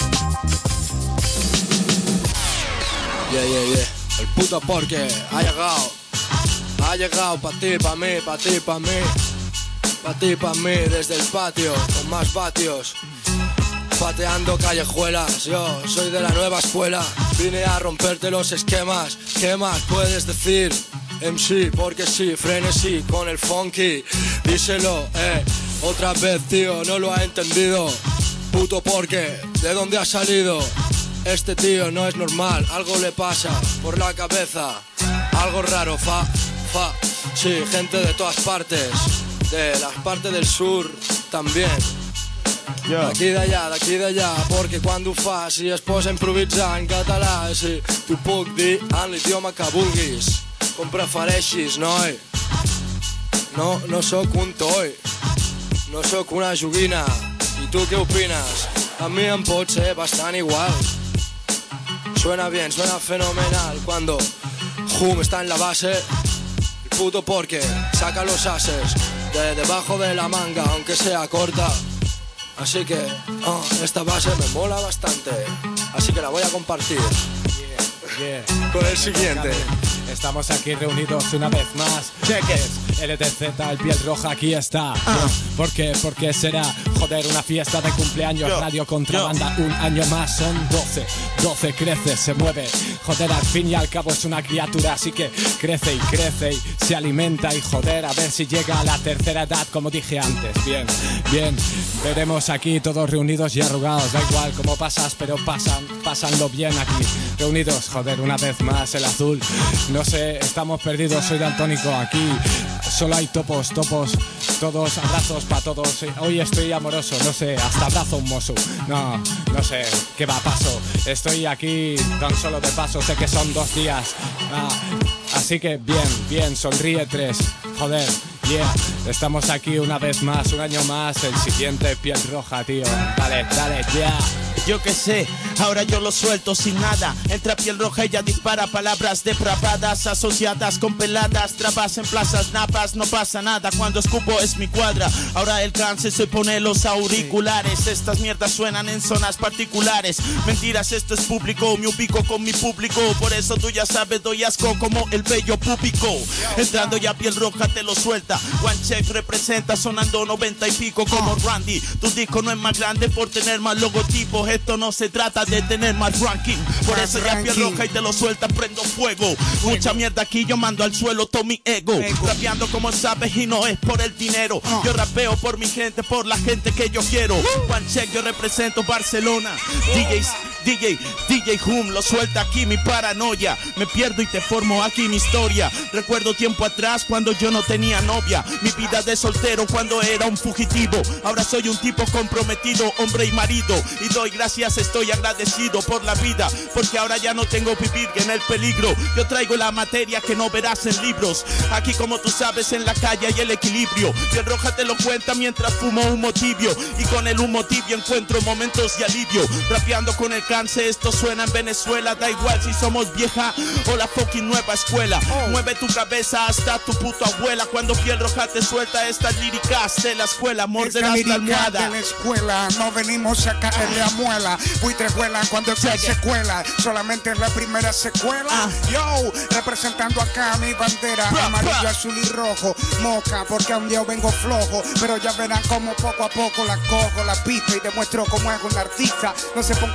Yeah, yeah, yeah. El puto porque ha llegado. Ha llegado pa' ti, pa' mí, pa' ti, pa' mí. Pa' ti, pa' mí, desde el patio, con más vatios. Pateando callejuelas, yo soy de la nueva escuela. Vine a romperte los esquemas. ¿Qué más puedes decir? M C, porque sí, frenesí con el funky. Díselo, eh, otra vez, tío, no lo ha entendido. Puto porque, ¿de dónde ha salido? Este tío no es normal, algo le pasa por la cabeza. Algo raro, fa, fa. Sí, gente de todas partes. De las partes del sur también. D'aquí d'allà, d'aquí d'allà, perquè quan ho fas i es posa a improvisar en català, sí, t'ho puc dir en l'idioma que vulguis, com prefereixis, noi. No, no sóc un toy, no sóc una joguina. I tu què opines? A mi em pot ser bastant igual. Suena bien, suena fenomenal cuando Hum está en la base. El puto porque saca los ases de debajo de la manga, aunque sea corta. Así que oh, esta base me mola bastante. Así que la voy a compartir. Yeah, yeah. Con el siguiente. Estamos aquí reunidos una vez más. Cheques, L T Z, el piel roja, aquí está. Ah. ¿Por qué? ¿Por qué será? Joder, una fiesta de cumpleaños, yo, Radio Contrabanda, yo. Un año más, son doce. doce crece, se mueve. Joder, al fin y al cabo es una criatura, así que crece y crece y se alimenta y joder, a ver si llega a la tercera edad, como dije antes. Bien, bien, veremos aquí todos reunidos y arrugados, da igual cómo pasas, pero pasan, pasanlo bien aquí. Reunidos, joder, una vez más, el azul. No sé, estamos perdidos, soy daltónico aquí. Solo hay topos, topos, todos, abrazos para todos. Hoy estoy amoroso, no sé, hasta abrazo un mozo. No, no sé, qué va a paso. Estoy aquí tan solo de paso, sé que son dos días. Ah, así que bien, bien, sonríe tres. Joder, yeah, estamos aquí una vez más, un año más. El siguiente, piel roja, tío. Dale, dale, ya. Yeah. Yo que sé, ahora yo lo suelto sin nada. Entra piel roja y ya dispara palabras depravadas asociadas con peladas, trabas en plazas napas, no pasa nada cuando escupo es mi cuadra. Ahora el cáncer se pone los auriculares. Estas mierdas suenan en zonas particulares. Mentiras, esto es público, me ubico con mi público. Por eso tú ya sabes, doy asco como el vello púbico. Entrando ya piel roja te lo suelta. One Check representa sonando noventa y pico como Randy. Tu disco no es más grande por tener más logotipos. Esto no se trata de tener más ranking. Por eso ya piel roja y te lo suelta, prendo fuego. Mucha mierda aquí, yo mando al suelo todo mi ego. Rapeando como sabes y no es por el dinero. Yo rapeo por mi gente, por la gente que yo quiero. One Check, yo represento Barcelona. D Js, D J, D J Hum, lo suelta aquí mi paranoia. Me pierdo y te formo aquí mi historia. Recuerdo tiempo atrás cuando yo no tenía novia. Mi vida de soltero cuando era un fugitivo. Ahora soy un tipo comprometido, hombre y marido. Y doy gracias, estoy agradecido por la vida, porque ahora ya no tengo vivir en el peligro. Yo traigo la materia que no verás en libros. Aquí como tú sabes en la calle hay el equilibrio. Piel roja te lo cuenta mientras fumo humo tibio. Y con el humo tibio encuentro momentos de alivio. Rapeando con el cáncer, esto suena en Venezuela. Da igual si somos vieja o la fucking nueva escuela. Oh. Mueve tu cabeza hasta tu puta abuela. Cuando piel roja te suelta estas líricas de la escuela. Morderás la almohada de la escuela. No venimos a caerle a muela. Buitre vuela cuando se secuela. Solamente en la primera secuela. Ah. Yo, representando acá mi bandera. Bra, amarillo, bra. Azul y rojo. Moca, porque a un día vengo flojo. Pero ya verán como poco a poco la cojo, la pista y demuestro cómo es un artista. No se pongan masoquistas.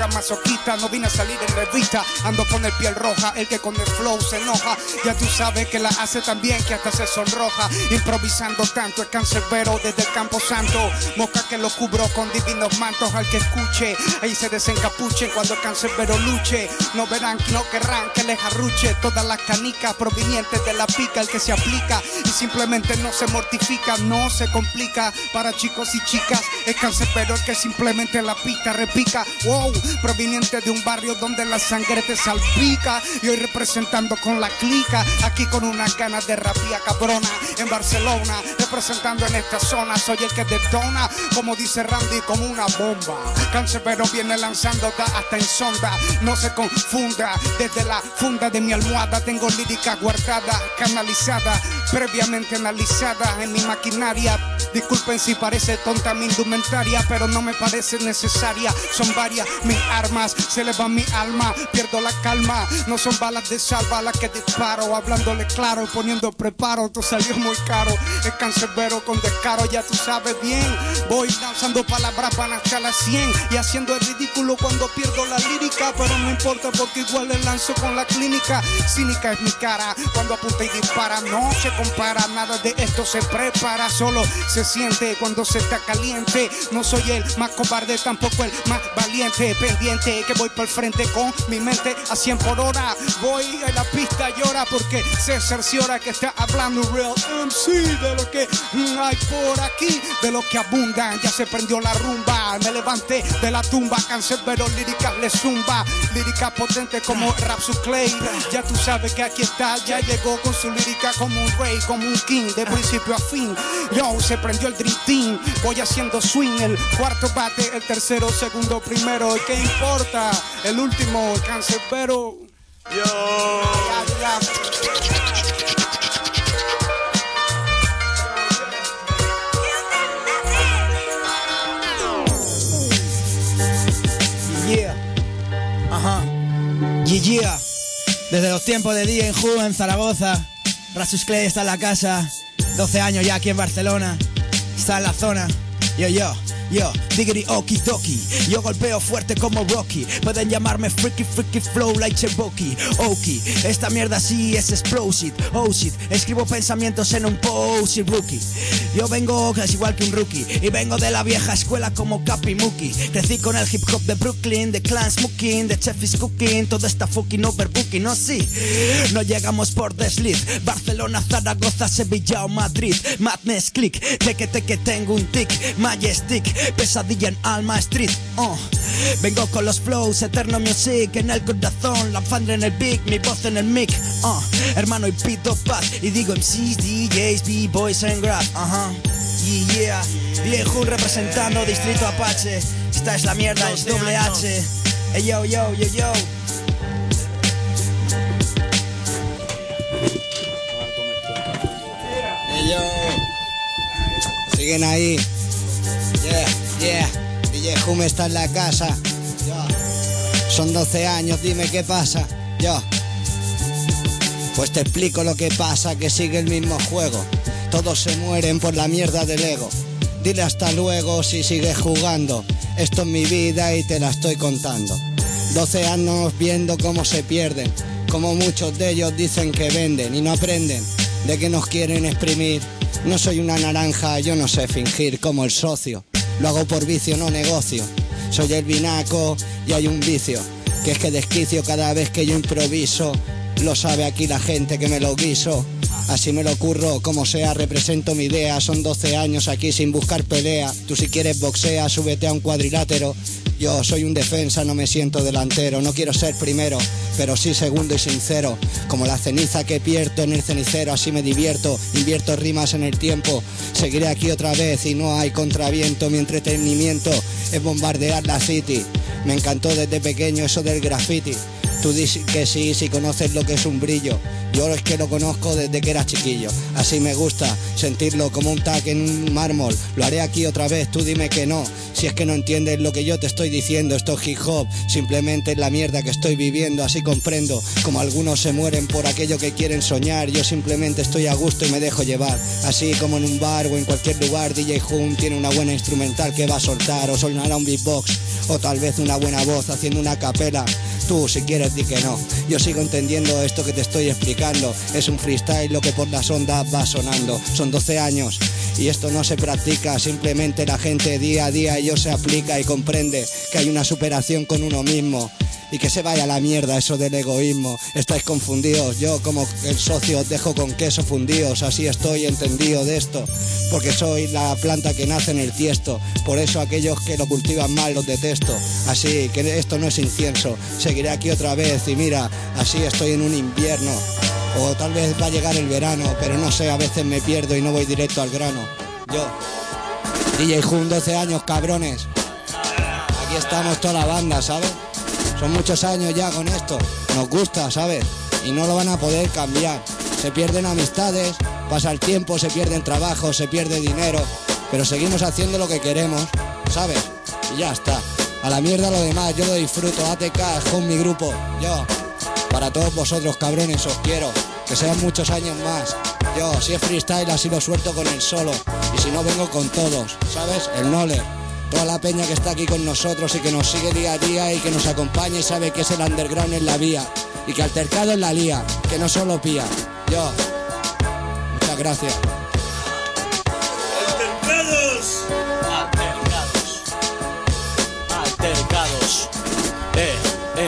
quita, no vine a salir en revista. Ando con el piel roja, el que con el flow se enoja. Ya tú sabes que la hace tan bien que hasta se sonroja. Improvisando tanto el cancerbero desde el campo santo. Mosca que lo cubro con divinos mantos. Al que escuche, ahí se desencapuche cuando el cancerbero luche. No verán, no querrán que les arruche todas las canicas provenientes de la pica. El que se aplica y simplemente no se mortifica, no se complica. Para chicos y chicas, es cancerbero el que simplemente la pista repica. Wow, proveniente de un barrio donde la sangre te salpica. Y hoy representando con la clica, aquí con unas ganas de rapía cabrona. En Barcelona, representando en esta zona, soy el que detona, como dice Randy, como una bomba. Cancerbero viene lanzando hasta en sonda, no se confunda. Desde la funda de mi almohada tengo lírica guardada, canalizada, previamente analizada en mi maquinaria. Disculpen si parece tonta mi indumentaria, pero no me parece necesaria. Son varias mis armas, se eleva mi alma, pierdo la calma. No son balas de salva las que disparo, hablándole claro, poniendo preparo. Esto salió muy caro, es cancerbero con descaro, ya tú sabes bien. Voy lanzando palabras van hasta las cien y haciendo el ridículo cuando pierdo la lírica, pero no importa porque igual le lanzo con la clínica. Cínica es mi cara cuando apunta y dispara, no se compara, nada de esto se prepara, solo se siente cuando se está caliente. No soy el más cobarde, tampoco el más valiente, pendiente que voy para el frente con mi mente a cien por hora. Voy a la pista, llora porque se cerciora que está hablando un real M C de lo que hay por aquí, de lo que abundan. Ya se prendió la rumba, me levanté de la tumba, cancerbero lírica le zumba, lírica potente como Rapsu Clay. Ya tú sabes que aquí está, ya llegó con su lírica como un rey, como un king, de principio a fin. Yo, se prendió el Dream Team, voy haciendo swing, el cuarto bate, el tercero, segundo, primero. ¿Y qué importa? El último, el cancerbero. Yo. Ya, ya. Yeah. Ajá. Yeah, yeah. Desde los tiempos de día en Ju, en Zaragoza. Rasus Clay está en la casa. doce años ya aquí en Barcelona. Está en la zona. Yo, yo. Yo, diggity okidoki, yo golpeo fuerte como Rocky. Pueden llamarme freaky, freaky flow like Cherokee. Oki, esta mierda sí es explosive. Oh shit, escribo pensamientos en un post rookie. Yo vengo casi igual que un rookie y vengo de la vieja escuela como Capi Mookie. Crecí con el hip hop de Brooklyn, de Clan Smoking, de Chef is Cooking. Todo está fucking overbooking, no sí. No llegamos por desliz. Barcelona, Zaragoza, Sevilla o Madrid. Madness click, teque que tengo un tic. Majestic, pesadilla en Alma Street. uh. Vengo con los flows, eterno music en el corazón, la fandra en el big, mi voz en el mic. uh. Hermano y pido paz y digo M Cs, D Js, B-boys en rap. Ajá. Uh-huh. Yeah, viejo representando Distrito Apache. Esta es la mierda, es doble H. Hey yo, yo, yo, yo. Hey yo. Siguen ahí. Yeah, yeah, D J Hume está en la casa. Yo. Son doce años, dime qué pasa. Yo. Pues te explico lo que pasa, que sigue el mismo juego. Todos se mueren por la mierda del ego. Dile hasta luego si sigues jugando. Esto es mi vida y te la estoy contando. doce años viendo cómo se pierden, como muchos de ellos dicen que venden y no aprenden de que nos quieren exprimir. No soy una naranja, yo no sé fingir como el socio. Lo hago por vicio, no negocio. Soy el vinaco y hay un vicio, que es que desquicio cada vez que yo improviso. Lo sabe aquí la gente que me lo guiso. Así me lo curro, como sea, represento mi idea. Son doce años aquí sin buscar pelea. Tú si quieres boxea, súbete a un cuadrilátero. Yo soy un defensa, no me siento delantero. No quiero ser primero, pero sí segundo y sincero. Como la ceniza que pierdo en el cenicero, así me divierto. Invierto rimas en el tiempo. Seguiré aquí otra vez y no hay contraviento. Mi entretenimiento es bombardear la city. Me encantó desde pequeño eso del graffiti. Tú dices que sí, si conoces lo que es un brillo. Yo es que lo conozco desde que era chiquillo. Así me gusta sentirlo como un tac en un mármol. Lo haré aquí otra vez, tú dime que no. Si es que no entiendes lo que yo te estoy diciendo. Esto es hip hop, simplemente es la mierda que estoy viviendo. Así comprendo como algunos se mueren por aquello que quieren soñar. Yo simplemente estoy a gusto y me dejo llevar. Así como en un bar o en cualquier lugar, D J Hum tiene una buena instrumental que va a soltar. O sonará un beatbox, o tal vez una buena voz haciendo una capela. Tú si quieres di que no. Yo sigo entendiendo esto que te estoy explicando. Es un freestyle lo que por las ondas va sonando. Son doce años y esto no se practica. Simplemente la gente día a día ello se aplica y comprende que hay una superación con uno mismo. Y que se vaya a la mierda eso del egoísmo. Estáis confundidos, yo como el socio os dejo con queso fundidos. Así estoy entendido de esto, porque soy la planta que nace en el tiesto. Por eso aquellos que lo cultivan mal los detesto. Así que esto no es incienso. Seguiré aquí otra vez y mira, así estoy en un invierno. O tal vez va a llegar el verano, pero no sé, a veces me pierdo y no voy directo al grano. Yo, D J Hum, doce años, cabrones. Aquí estamos toda la banda, ¿sabes? Son muchos años ya con esto, nos gusta, ¿sabes? Y no lo van a poder cambiar. Se pierden amistades, pasa el tiempo, se pierden trabajos, se pierde dinero, pero seguimos haciendo lo que queremos, ¿sabes? Y ya está. A la mierda lo demás, yo lo disfruto. A T K es con mi grupo, yo. Para todos vosotros, cabrones, os quiero. Que sean muchos años más. Yo, si es freestyle, así lo suelto con el solo. Y si no, vengo con todos, ¿sabes? El Noler. Toda la peña que está aquí con nosotros y que nos sigue día a día y que nos acompaña y sabe que es el underground en la vía y que altercado en la lía, que no solo pía. Yo, muchas gracias. Altercados, altercados, altercados, eh, eh,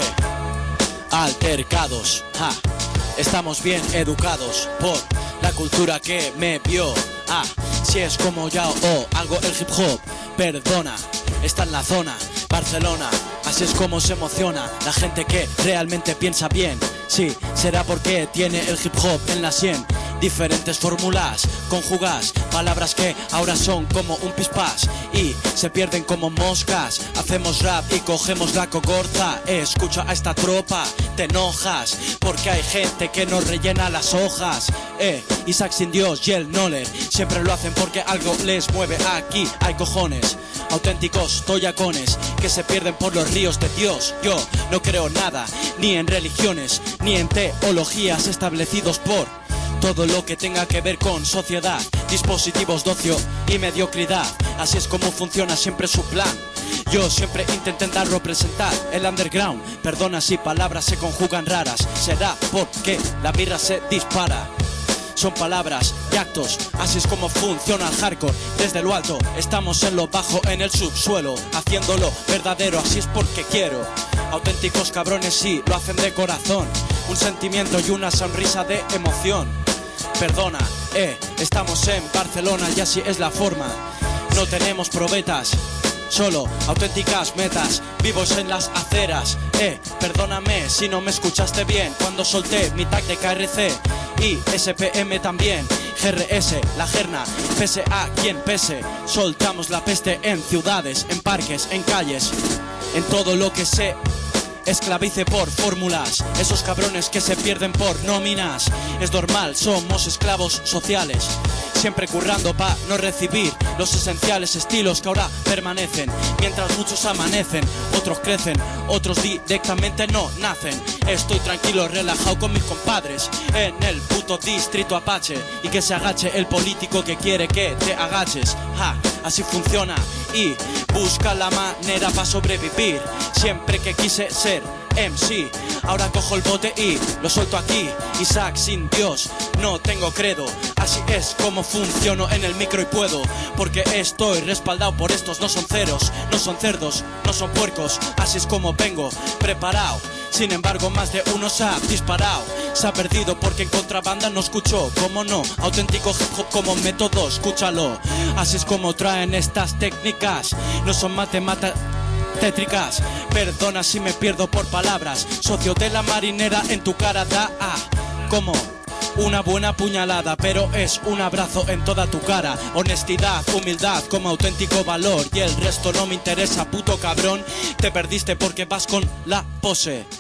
altercados, ja. Estamos bien educados por la cultura que me vio. Ah, si es como ya o hago el hip hop, perdona, está en la zona, Barcelona. Así es como se emociona la gente que realmente piensa bien. Sí, será porque tiene el hip hop en la sien. Diferentes fórmulas, conjugas, palabras que ahora son como un pispás y se pierden como moscas. Hacemos rap y cogemos la cogorza. Escucha a esta tropa, te enojas porque hay gente que no rellena las hojas. Eh, Isaac sin Dios y el Noler siempre lo hacen porque algo les mueve. Aquí hay cojones, auténticos toyacones que se pierden por los ríos de Dios. Yo no creo nada, ni en religiones, ni en teologías establecidos por todo lo que tenga que ver con sociedad, dispositivos de ocio y mediocridad. Así es como funciona siempre su plan. Yo siempre intenté dar representar el underground. Perdona si palabras se conjugan raras, será porque la birra se dispara. Son palabras y actos, así es como funciona el hardcore. Desde lo alto, estamos en lo bajo, en el subsuelo, haciéndolo verdadero, así es porque quiero. Auténticos cabrones, sí, lo hacen de corazón. Un sentimiento y una sonrisa de emoción. Perdona, eh, estamos en Barcelona y así es la forma. No tenemos probetas, solo auténticas metas, vivos en las aceras. Eh, perdóname si no me escuchaste bien cuando solté mi tag de K R C y S P M también. G R S, la jerna, pese a quien pese. Soltamos la peste en ciudades, en parques, en calles, en todo lo que se esclavice por fórmulas. Esos cabrones que se pierden por nóminas. Es normal, somos esclavos sociales, siempre currando pa' no recibir los esenciales estilos que ahora permanecen. Mientras muchos amanecen, otros crecen, otros directamente no nacen. Estoy tranquilo, relajado con mis compadres en el puto distrito Apache. Y que se agache el político que quiere que te agaches. Ja, así funciona y busca la manera pa' sobrevivir. Siempre que quise ser M C, ahora cojo el bote y lo suelto aquí. Isaac sin Dios, no tengo credo. Así es como funciono en el micro y puedo, porque estoy respaldado por estos. No son ceros, no son cerdos, no son puercos. Así es como vengo, preparado. Sin embargo, más de uno se ha disparado. Se ha perdido porque en contrabanda no escuchó. Cómo no, auténtico hip hop como método, escúchalo. Así es como traen estas técnicas. No son matemáticas tétricas. Perdona si me pierdo por palabras. Socio de la marinera en tu cara da ah, como una buena puñalada, pero es un abrazo en toda tu cara. Honestidad, humildad como auténtico valor. Y el resto no me interesa, puto cabrón. Te perdiste porque vas con la pose.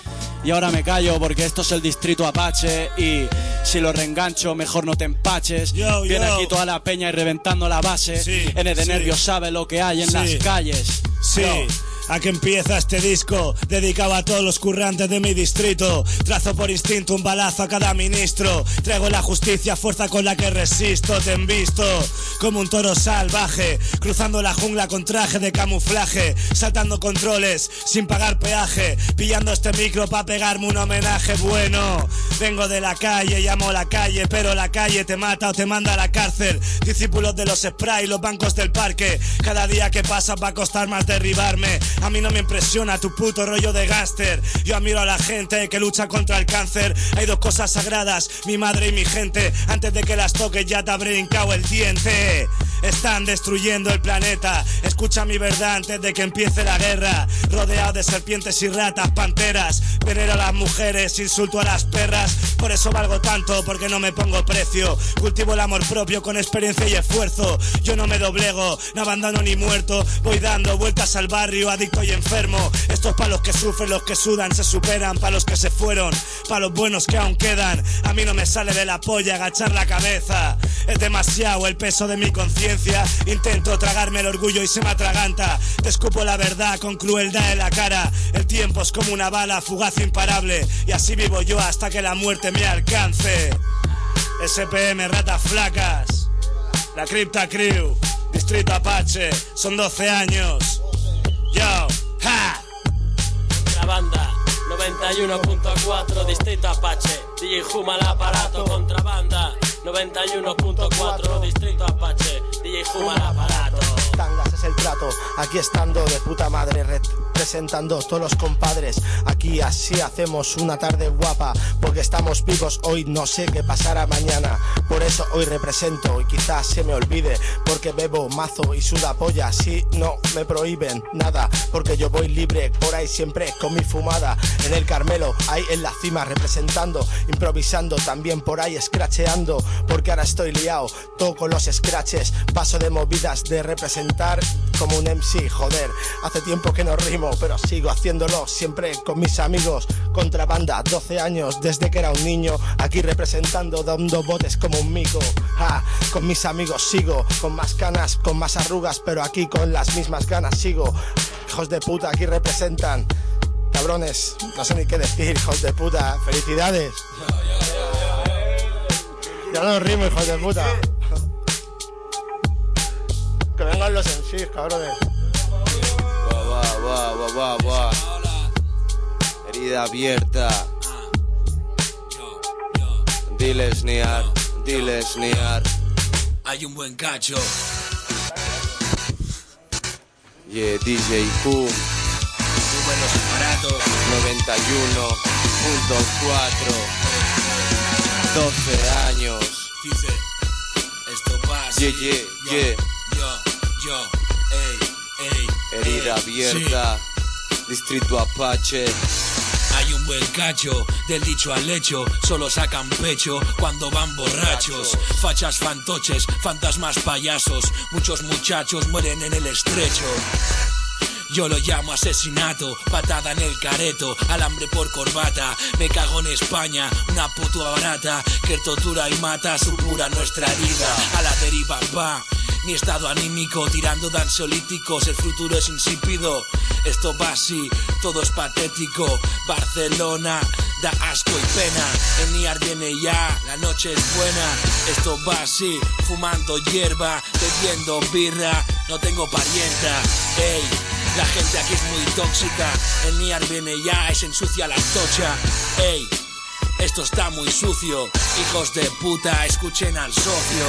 Y ahora me callo porque esto es el distrito Apache y si lo reengancho mejor no te empaches. Yo, Viene yo. aquí toda la peña y reventando la base. Sí, N de sí. Nervios sabe lo que hay en Sí. las calles. Sí. Yo. A que empieza este disco, dedicado a todos los currantes de mi distrito. Trazo por instinto un balazo a cada ministro. Traigo la justicia, fuerza con la que resisto. Te envisto como un toro salvaje, cruzando la jungla con traje de camuflaje, saltando controles sin pagar peaje, pillando este micro pa' pegarme un homenaje bueno. Vengo de la calle, llamo a la calle, pero la calle te mata o te manda a la cárcel. Discípulos de los spray, los bancos del parque. Cada día que pasa va a costar más derribarme. A mí no me impresiona tu puto rollo de gángster. Yo admiro a la gente que lucha contra el cáncer. Hay dos cosas sagradas, mi madre y mi gente. Antes de que las toques ya te habré hincado el diente. Están destruyendo el planeta. Escucha mi verdad antes de que empiece la guerra. Rodeado de serpientes y ratas, panteras. Venero a las mujeres, insulto a las perras. Por eso valgo tanto, porque no me pongo precio. Cultivo el amor propio con experiencia y esfuerzo. Yo no me doblego, no abandono ni muerto. Voy dando vueltas al barrio, adicto y enfermo. Esto es pa' los que sufren, los que sudan, se superan. Pa' los que se fueron, pa' los buenos que aún quedan. A mí no me sale de la polla agachar la cabeza. Es demasiado el peso de mi conciencia. Intento tragarme el orgullo y se me atraganta. Te escupo la verdad con crueldad en la cara. El tiempo es como una bala fugaz imparable. Y así vivo yo hasta que la muerte me alcance. S P M, ratas flacas. La Cripta Crew, Distrito Apache. Son doce años. Yo, ja. Contrabanda noventa y uno punto cuatro, Distrito Apache. D J Huma al aparato. Contrabanda noventa y uno punto cuatro, Distrito Apache. D J Huma al aparato. Tangas es el trato, aquí estando de puta madre, representando todos los compadres. Aquí así hacemos una tarde guapa, porque estamos vivos hoy, no sé qué pasará mañana. Por eso hoy represento y quizás se me olvide, porque bebo mazo y suda polla. Si no me prohíben nada, porque yo voy libre por ahí siempre con mi fumada. En el Carmelo, ahí en la cima representando, improvisando también por ahí escracheando, porque ahora estoy liado, todo con los scratches. Paso de movidas de representar como un M C, joder. Hace tiempo que no rimo, pero sigo haciéndolo siempre con mis amigos. Contrabanda, doce años, desde que era un niño, aquí representando, dando botes como un mico. Ja, con mis amigos sigo, con más canas, con más arrugas, pero aquí con las mismas ganas sigo. Hijos de puta, aquí representan. Cabrones, no sé ni qué decir, hijos de puta. Felicidades. Ya no rimo, hijos de puta. Que vengan los M Cs, cabrones. Va, va, va, va, va, va. Herida abierta. Diles niar, diles niar. Hay un buen cacho. Yeah, D J Boom. Buenos aparatos. noventa y uno punto cuatro. doce años. Dice, esto pasa. Yeah, yeah, yeah. Yo, yo, ey, ey. Herida ey, abierta. sí. Distrito Apache. Hay un buen cacho, del dicho al hecho, solo sacan pecho cuando van borrachos. Fachas fantoches, fantasmas payasos, muchos muchachos mueren en el estrecho. Yo lo llamo asesinato, patada en el careto, alambre por corbata. Me cago en España, una puta barata que tortura y mata, supura nuestra herida. A la deriva va, mi estado anímico tirando de ansiolíticos, el futuro es insípido. Esto va así, todo es patético. Barcelona da asco y pena. El Niar viene ya, la noche es buena. Esto va así, fumando hierba, bebiendo birra. No tengo parienta, ey. La gente aquí es muy tóxica. El Niar viene ya y se ensucia la tocha. Ey, esto está muy sucio. Hijos de puta, escuchen al socio.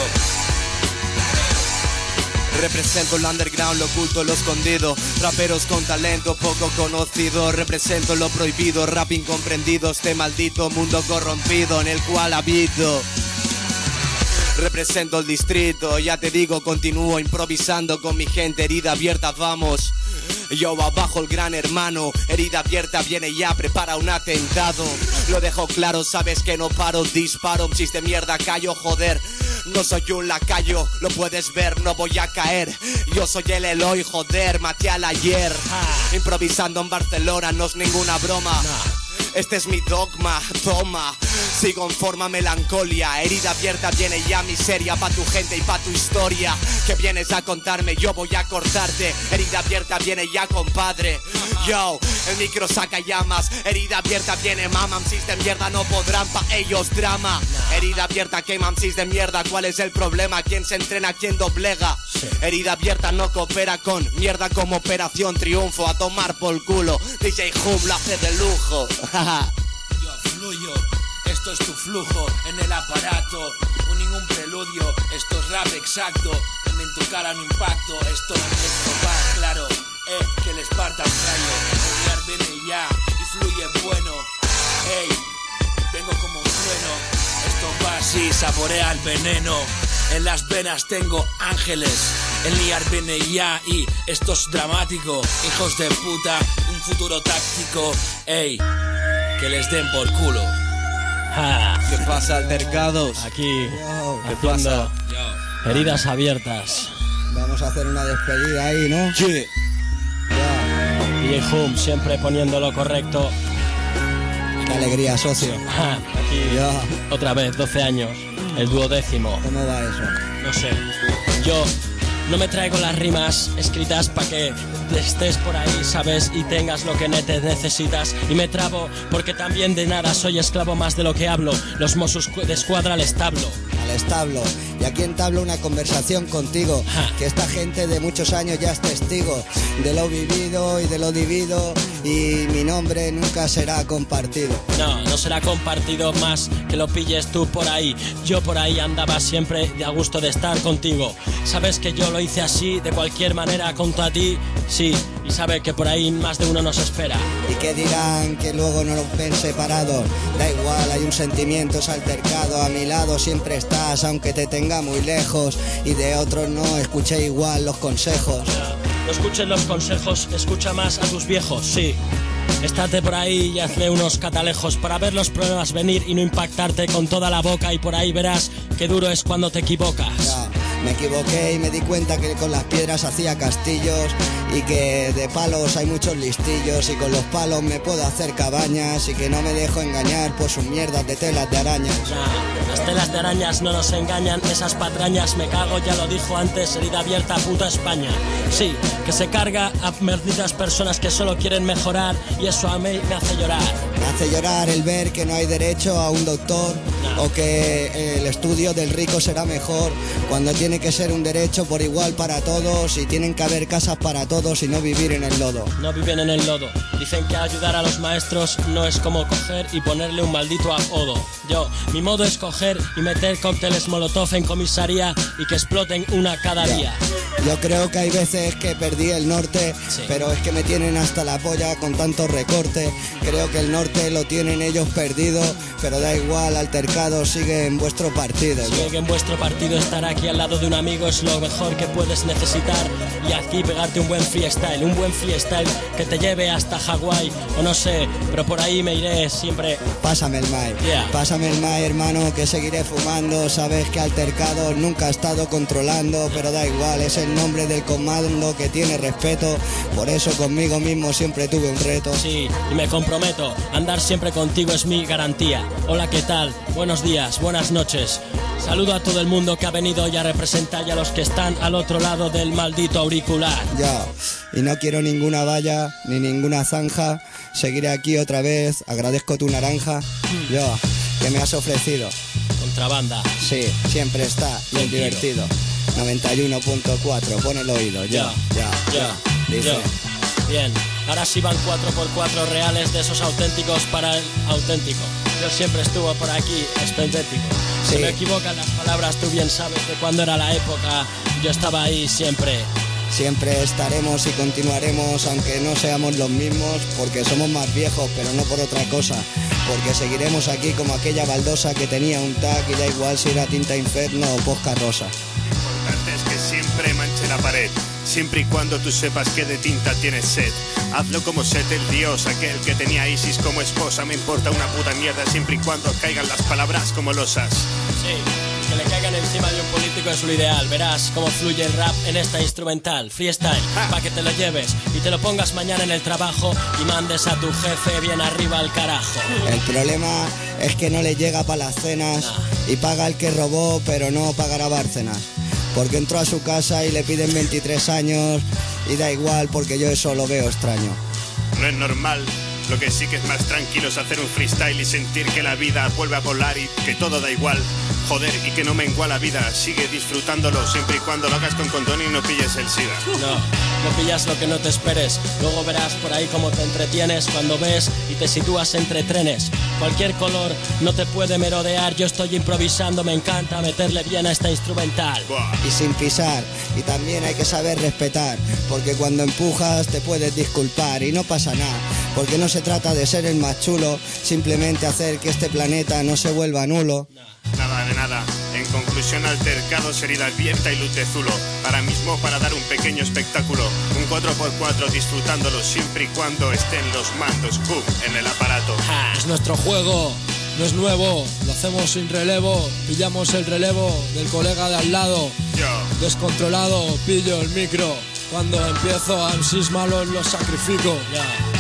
Represento el underground, lo oculto, lo escondido. Raperos con talento poco conocido. Represento lo prohibido, rap incomprendido. Este maldito mundo corrompido en el cual habito. Represento el distrito, ya te digo, continúo improvisando con mi gente. Herida abierta, vamos. Yo abajo el gran hermano, herida abierta viene ya, prepara un atentado. Lo dejo claro, sabes que no paro, disparo, chis de mierda callo, joder. No soy un lacayo, lo puedes ver, no voy a caer. Yo soy el Eloy, joder, maté al ayer. Improvisando en Barcelona, no es ninguna broma. este es mi dogma, toma. Sigo en forma melancolia, herida abierta viene ya miseria pa' tu gente y pa' tu historia. Que vienes a contarme, yo voy a cortarte. Herida abierta viene ya, compadre. Yo, el micro saca llamas. Herida abierta viene, mamá, M Cs de mierda no podrán pa' ellos drama. Herida abierta quema M Cs de mierda, ¿cuál es el problema? ¿Quién se entrena, quién doblega? Herida abierta no coopera con mierda como Operación Triunfo. A tomar por culo, D J Hum lo hace de lujo. Yo fluyo, esto es tu flujo en el aparato. Un ningún preludio, esto es rap exacto. En tu cara un impacto, esto, esto va claro. Eh, que el Spartan rayo, el viene ya y fluye bueno. Ey, vengo como un trueno. Esto va así, saborea el veneno. En las venas tengo ángeles. El liar viene ya y esto es dramático. Hijos de puta, un futuro táctico. Ey, que les den por culo. Ja. ¿Qué pasa, altercados? Aquí, ¿Qué haciendo pasa? heridas abiertas. Vamos a hacer una despedida ahí, ¿no? Sí. D J Hum siempre poniendo lo correcto. Qué alegría, socio. Ja, aquí, Ya. otra vez, doce años, el duodécimo. ¿Cómo va eso? No sé, yo no me traigo las rimas escritas para que estés por ahí, ¿sabes? Y tengas lo que nete necesitas. Y me trabo porque también de nada soy esclavo más de lo que hablo. Los Mossos de Escuadra al establo. Al establo. Y aquí entablo una conversación contigo. Que esta gente de muchos años ya es testigo de lo vivido y de lo divido. Y mi nombre nunca será compartido. No, no será compartido más que lo pilles tú por ahí. Yo por ahí andaba siempre de a gusto de estar contigo. Sabes que yo lo hice así, de cualquier manera, contra ti. Sí, y sabe que por ahí más de uno nos espera. ¿Y qué dirán que luego no los ven separados? Da igual, hay un sentimiento, es altercado. A mi lado siempre estás, aunque te tenga muy lejos. Y de otros no, escuché igual los consejos. No escuches los consejos, escucha más a tus viejos, sí. Estate por ahí y hazle unos catalejos para ver los problemas venir y no impactarte con toda la boca. Y por ahí verás qué duro es cuando te equivocas. Ya, me equivoqué y me di cuenta que con las piedras hacía castillos. Y que de palos hay muchos listillos. Y con los palos me puedo hacer cabañas. Y que no me dejo engañar por sus mierdas de telas de arañas. Nah, las telas de arañas no nos engañan. Esas patrañas me cago, ya lo dijo antes. Herida abierta, puta España. Sí, que se carga a malditas personas que solo quieren mejorar. Y eso a mí me hace llorar. Me hace llorar el ver que no hay derecho a un doctor. No. O que el estudio del rico será mejor. Cuando tiene que ser un derecho por igual para todos. Y tienen que haber casas para todos y no vivir en el lodo. No viven en el lodo. Dicen que ayudar a los maestros no es como coger y ponerle un maldito apodo. Yo, mi modo es coger y meter cócteles molotov en comisaría y que exploten una cada ya. día. Yo creo que hay veces que perdí el norte, sí. Pero es que me tienen hasta la polla con tanto recorte. Creo que el norte lo tienen ellos perdido, pero da igual, altercado, sigue en vuestro partido. Sigue yo. en vuestro partido, estar aquí al lado de un amigo es lo mejor que puedes necesitar. Y aquí pegarte un buen freestyle, un buen freestyle que te lleve hasta Hawái, o no sé, pero por ahí me iré siempre. Pásame el mai, yeah. Pásame el mai, hermano, que seguiré fumando. Sabes que altercado nunca ha estado controlando, pero da igual, es el nombre del comando que tiene respeto. Por eso conmigo mismo siempre tuve un reto. Sí, y me comprometo, andar siempre contigo es mi garantía. Hola, ¿qué tal? Buenos días, buenas noches. Saludo a todo el mundo que ha venido hoy a representar y a los que están al otro lado del maldito auricular. Ya, y no quiero ninguna valla ni ninguna zanja. Seguiré aquí otra vez, agradezco tu naranja. Yo, que me has ofrecido. Contrabanda. Sí, siempre está bien divertido. noventa y uno punto cuatro, pon el oído. Ya, ya, ya. Dice. Yo. Bien, ahora sí van cuatro por cuatro reales de esos auténticos para el auténtico. Yo siempre estuve por aquí, espendético. Si sí. me equivocan las palabras, tú bien sabes de cuándo era la época. Yo estaba ahí siempre. Siempre estaremos y continuaremos, aunque no seamos los mismos, porque somos más viejos, pero no por otra cosa. Porque seguiremos aquí como aquella baldosa que tenía un tag y da igual si era tinta inferno o posca rosa. Lo importante es que siempre manche la pared, siempre y cuando tú sepas que de tinta tienes sed. Hazlo como Set el dios, aquel que tenía a Isis como esposa. Me importa una puta mierda siempre y cuando caigan las palabras como losas. Sí, me que le caigan encima de un político es lo ideal. Verás cómo fluye el rap en esta instrumental. Freestyle, pa' que te lo lleves y te lo pongas mañana en el trabajo y mandes a tu jefe bien arriba al carajo. El problema es que no le llega para las cenas y paga el que robó, pero no pagará Bárcenas. Porque entró a su casa y le piden veintitrés años y da igual porque yo eso lo veo extraño. No es normal. Lo que sí que es más tranquilo es hacer un freestyle y sentir que la vida vuelve a volar y que todo da igual. Joder, y que no mengua la vida. Sigue disfrutándolo siempre y cuando lo hagas con condón y no pilles el SIDA. No, no pillas lo que no te esperes. Luego verás por ahí cómo te entretienes cuando ves y te sitúas entre trenes. Cualquier color no te puede merodear. Yo estoy improvisando, me encanta meterle bien a esta instrumental. Y sin pisar, y también hay que saber respetar, porque cuando empujas te puedes disculpar y no pasa nada, porque no se trata de ser el más chulo, simplemente hacer que este planeta no se vuelva nulo. Nada de nada. En conclusión, altercados, herida abierta y luz de zulo. Ahora mismo para dar un pequeño espectáculo. Un cuatro por cuatro disfrutándolo siempre y cuando estén los mandos boom en el aparato. Es nuestro juego, no es nuevo. Lo hacemos sin relevo. Pillamos el relevo del colega de al lado. Yo. Descontrolado, pillo el micro. Cuando empiezo a sis malos los sacrifico. Ya.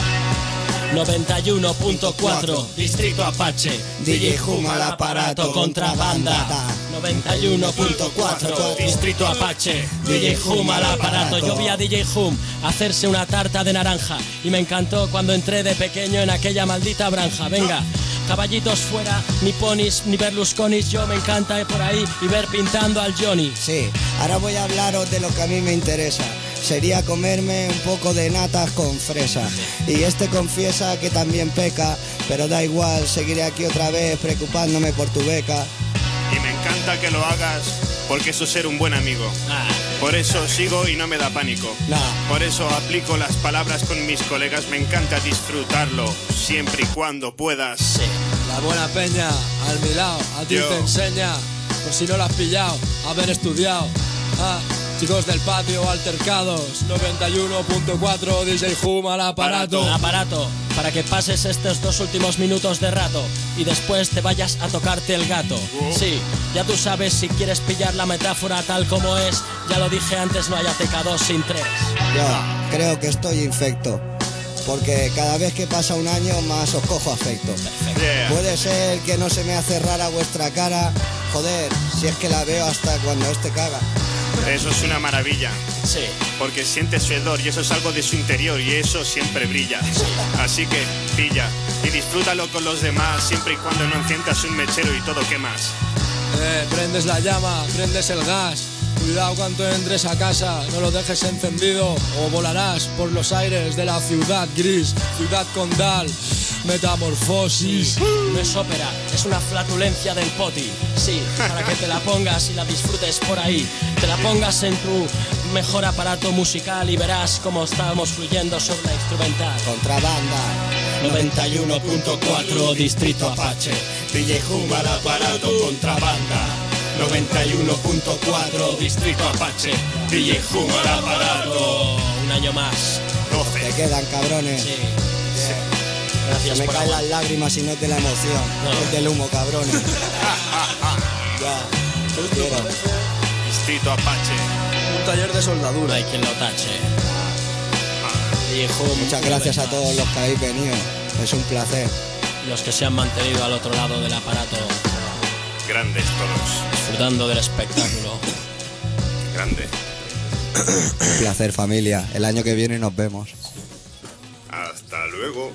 noventa y uno punto cuatro Distrito Apache, D J Hum al aparato, contrabanda. noventa y uno punto cuatro Distrito Apache, D J Hum al aparato. Yo vi a D J Hum hacerse una tarta de naranja y me encantó cuando entré de pequeño en aquella maldita granja. Venga, caballitos fuera, ni ponis, ni Berlusconis. Yo me encanta ir por ahí y ver pintando al Johnny. Sí, ahora voy a hablaros de lo que a mí me interesa. Sería comerme un poco de natas con fresa. Y este confiesa que también peca, pero da igual, seguiré aquí otra vez preocupándome por tu beca. Y me encanta que lo hagas, porque eso es ser un buen amigo. Por eso sigo y no me da pánico. Por eso aplico las palabras con mis colegas. Me encanta disfrutarlo, siempre y cuando puedas. La buena peña, al mi lado, a ti Yo. te enseña. Por si no lo has pillado, haber estudiado. Ah, chicos del patio, altercados. noventa y uno punto cuatro D J Hum al aparato. Al aparato, para que pases estos dos últimos minutos de rato y después te vayas a tocarte el gato. Sí, ya tú sabes, si quieres pillar la metáfora tal como es, ya lo dije antes, no hay A T K dos sin tres. Yo creo que estoy infecto, porque cada vez que pasa un año más os cojo afecto. Yeah. Puede ser que no se me hace rara vuestra cara. Joder, si es que la veo hasta cuando este caga. Eso es una maravilla. Sí. Porque siente su hedor y eso es algo de su interior y eso siempre brilla. Así que pilla y disfrútalo con los demás siempre y cuando no enciendas un mechero y todo quemas. Eh, prendes la llama, prendes el gas. Cuidado cuando entres a casa, no lo dejes encendido o volarás por los aires de la ciudad gris, ciudad condal, metamorfosis. No es ópera, es una flatulencia del poti. Sí, para que te la pongas y la disfrutes por ahí. Te la pongas en tu mejor aparato musical y verás cómo estamos fluyendo sobre la instrumental. Contrabanda. noventa y uno punto cuatro Distrito Apache, D J Hum al aparato, contrabanda. noventa y uno punto cuatro Distrito Apache, D J Hum al aparato. Un año más. Te quedan cabrones. Sí. Gracias. Se me caen las lágrimas y no es de la emoción, no. Es del humo, cabrones. Ya, te quiero. Distrito Apache. Un taller de soldadura. No hay quien lo tache. D J Hum, muchas gracias a todos los que habéis venido. Es un placer. Los que se han mantenido al otro lado del aparato. Grandes todos. Disfrutando del espectáculo. Grande. Un placer, familia. El año que viene nos vemos. Hasta luego.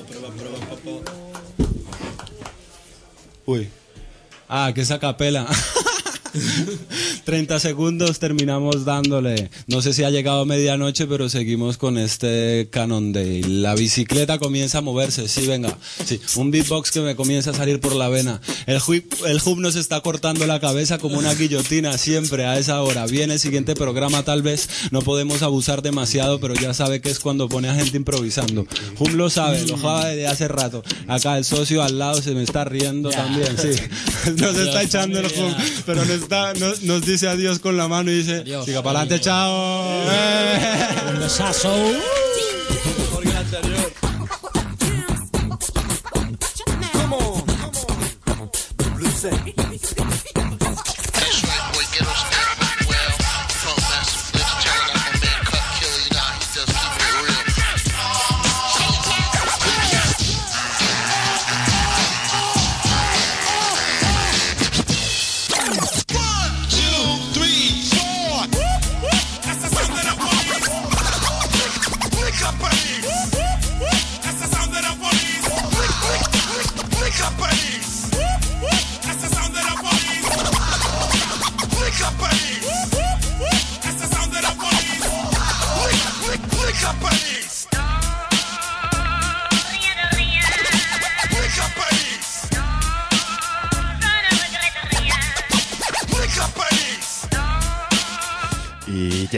Uy. Ah, que esa capela. treinta segundos terminamos dándole. No sé si ha llegado medianoche, pero seguimos con este Canon Day. La bicicleta comienza a moverse, sí, venga. Sí, un beatbox que me comienza a salir por la vena. El hub, el hub nos está cortando la cabeza como una guillotina siempre a esa hora. Viene el siguiente programa, tal vez no podemos abusar demasiado, pero ya sabe que es cuando pone a gente improvisando. Hub lo sabe, lo sabe desde hace rato. Acá el socio al lado se me está riendo yeah. también, sí. Nos está echando el hub, pero nos, está, nos, nos dice adiós con la mano y dice, adiós, siga para adelante, chao. Un besazo. Porque el anterior. Come on.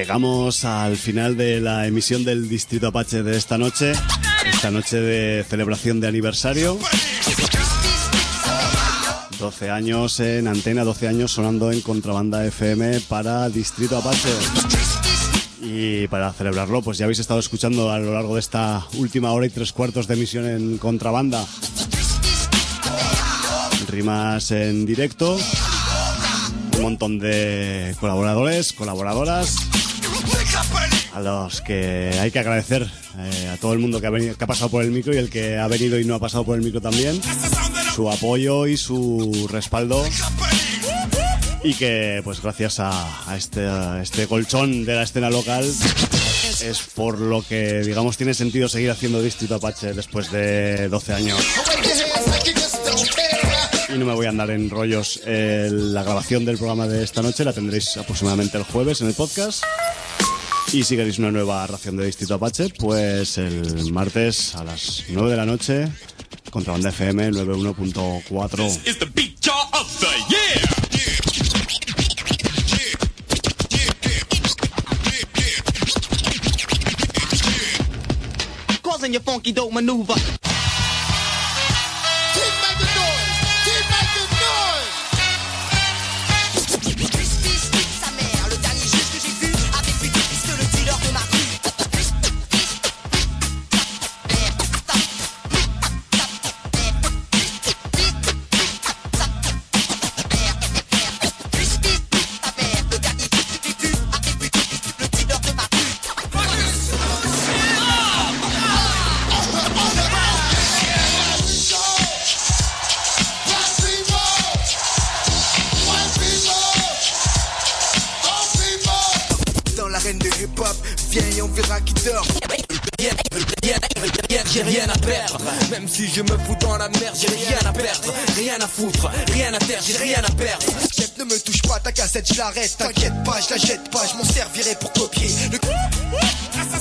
Llegamos al final de la emisión del Distrito Apache de esta noche, esta noche de celebración de aniversario. doce años en antena, doce años sonando en Contrabanda F M para Distrito Apache. Y para celebrarlo, pues ya habéis estado escuchando a lo largo de esta última hora y tres cuartos de emisión en Contrabanda. Rimas en directo, un montón de colaboradores, colaboradoras, a los que hay que agradecer, eh, a todo el mundo que ha, venido, que ha pasado por el micro y el que ha venido y no ha pasado por el micro también, su apoyo y su respaldo, y que pues gracias a, a, este, a este colchón de la escena local es por lo que, digamos, tiene sentido seguir haciendo Distrito Apache después de doce años. Y no me voy a andar en rollos. Eh, la grabación del programa de esta noche la tendréis aproximadamente el jueves en el podcast. Y si queréis una nueva ración de Distrito Apache, pues el martes a las nueve de la noche, Contrabanda F M noventa y uno punto cuatro. Causing your funky dope maneuver. J'ai rien à perdre, même si je me fous dans la merde, j'ai rien à perdre, rien à foutre, rien à terre, j'ai rien à perdre. Chef, ne me touche pas, ta cassette, je l'arrête, t'inquiète pas, je la jette pas, je m'en servirai pour copier. Le...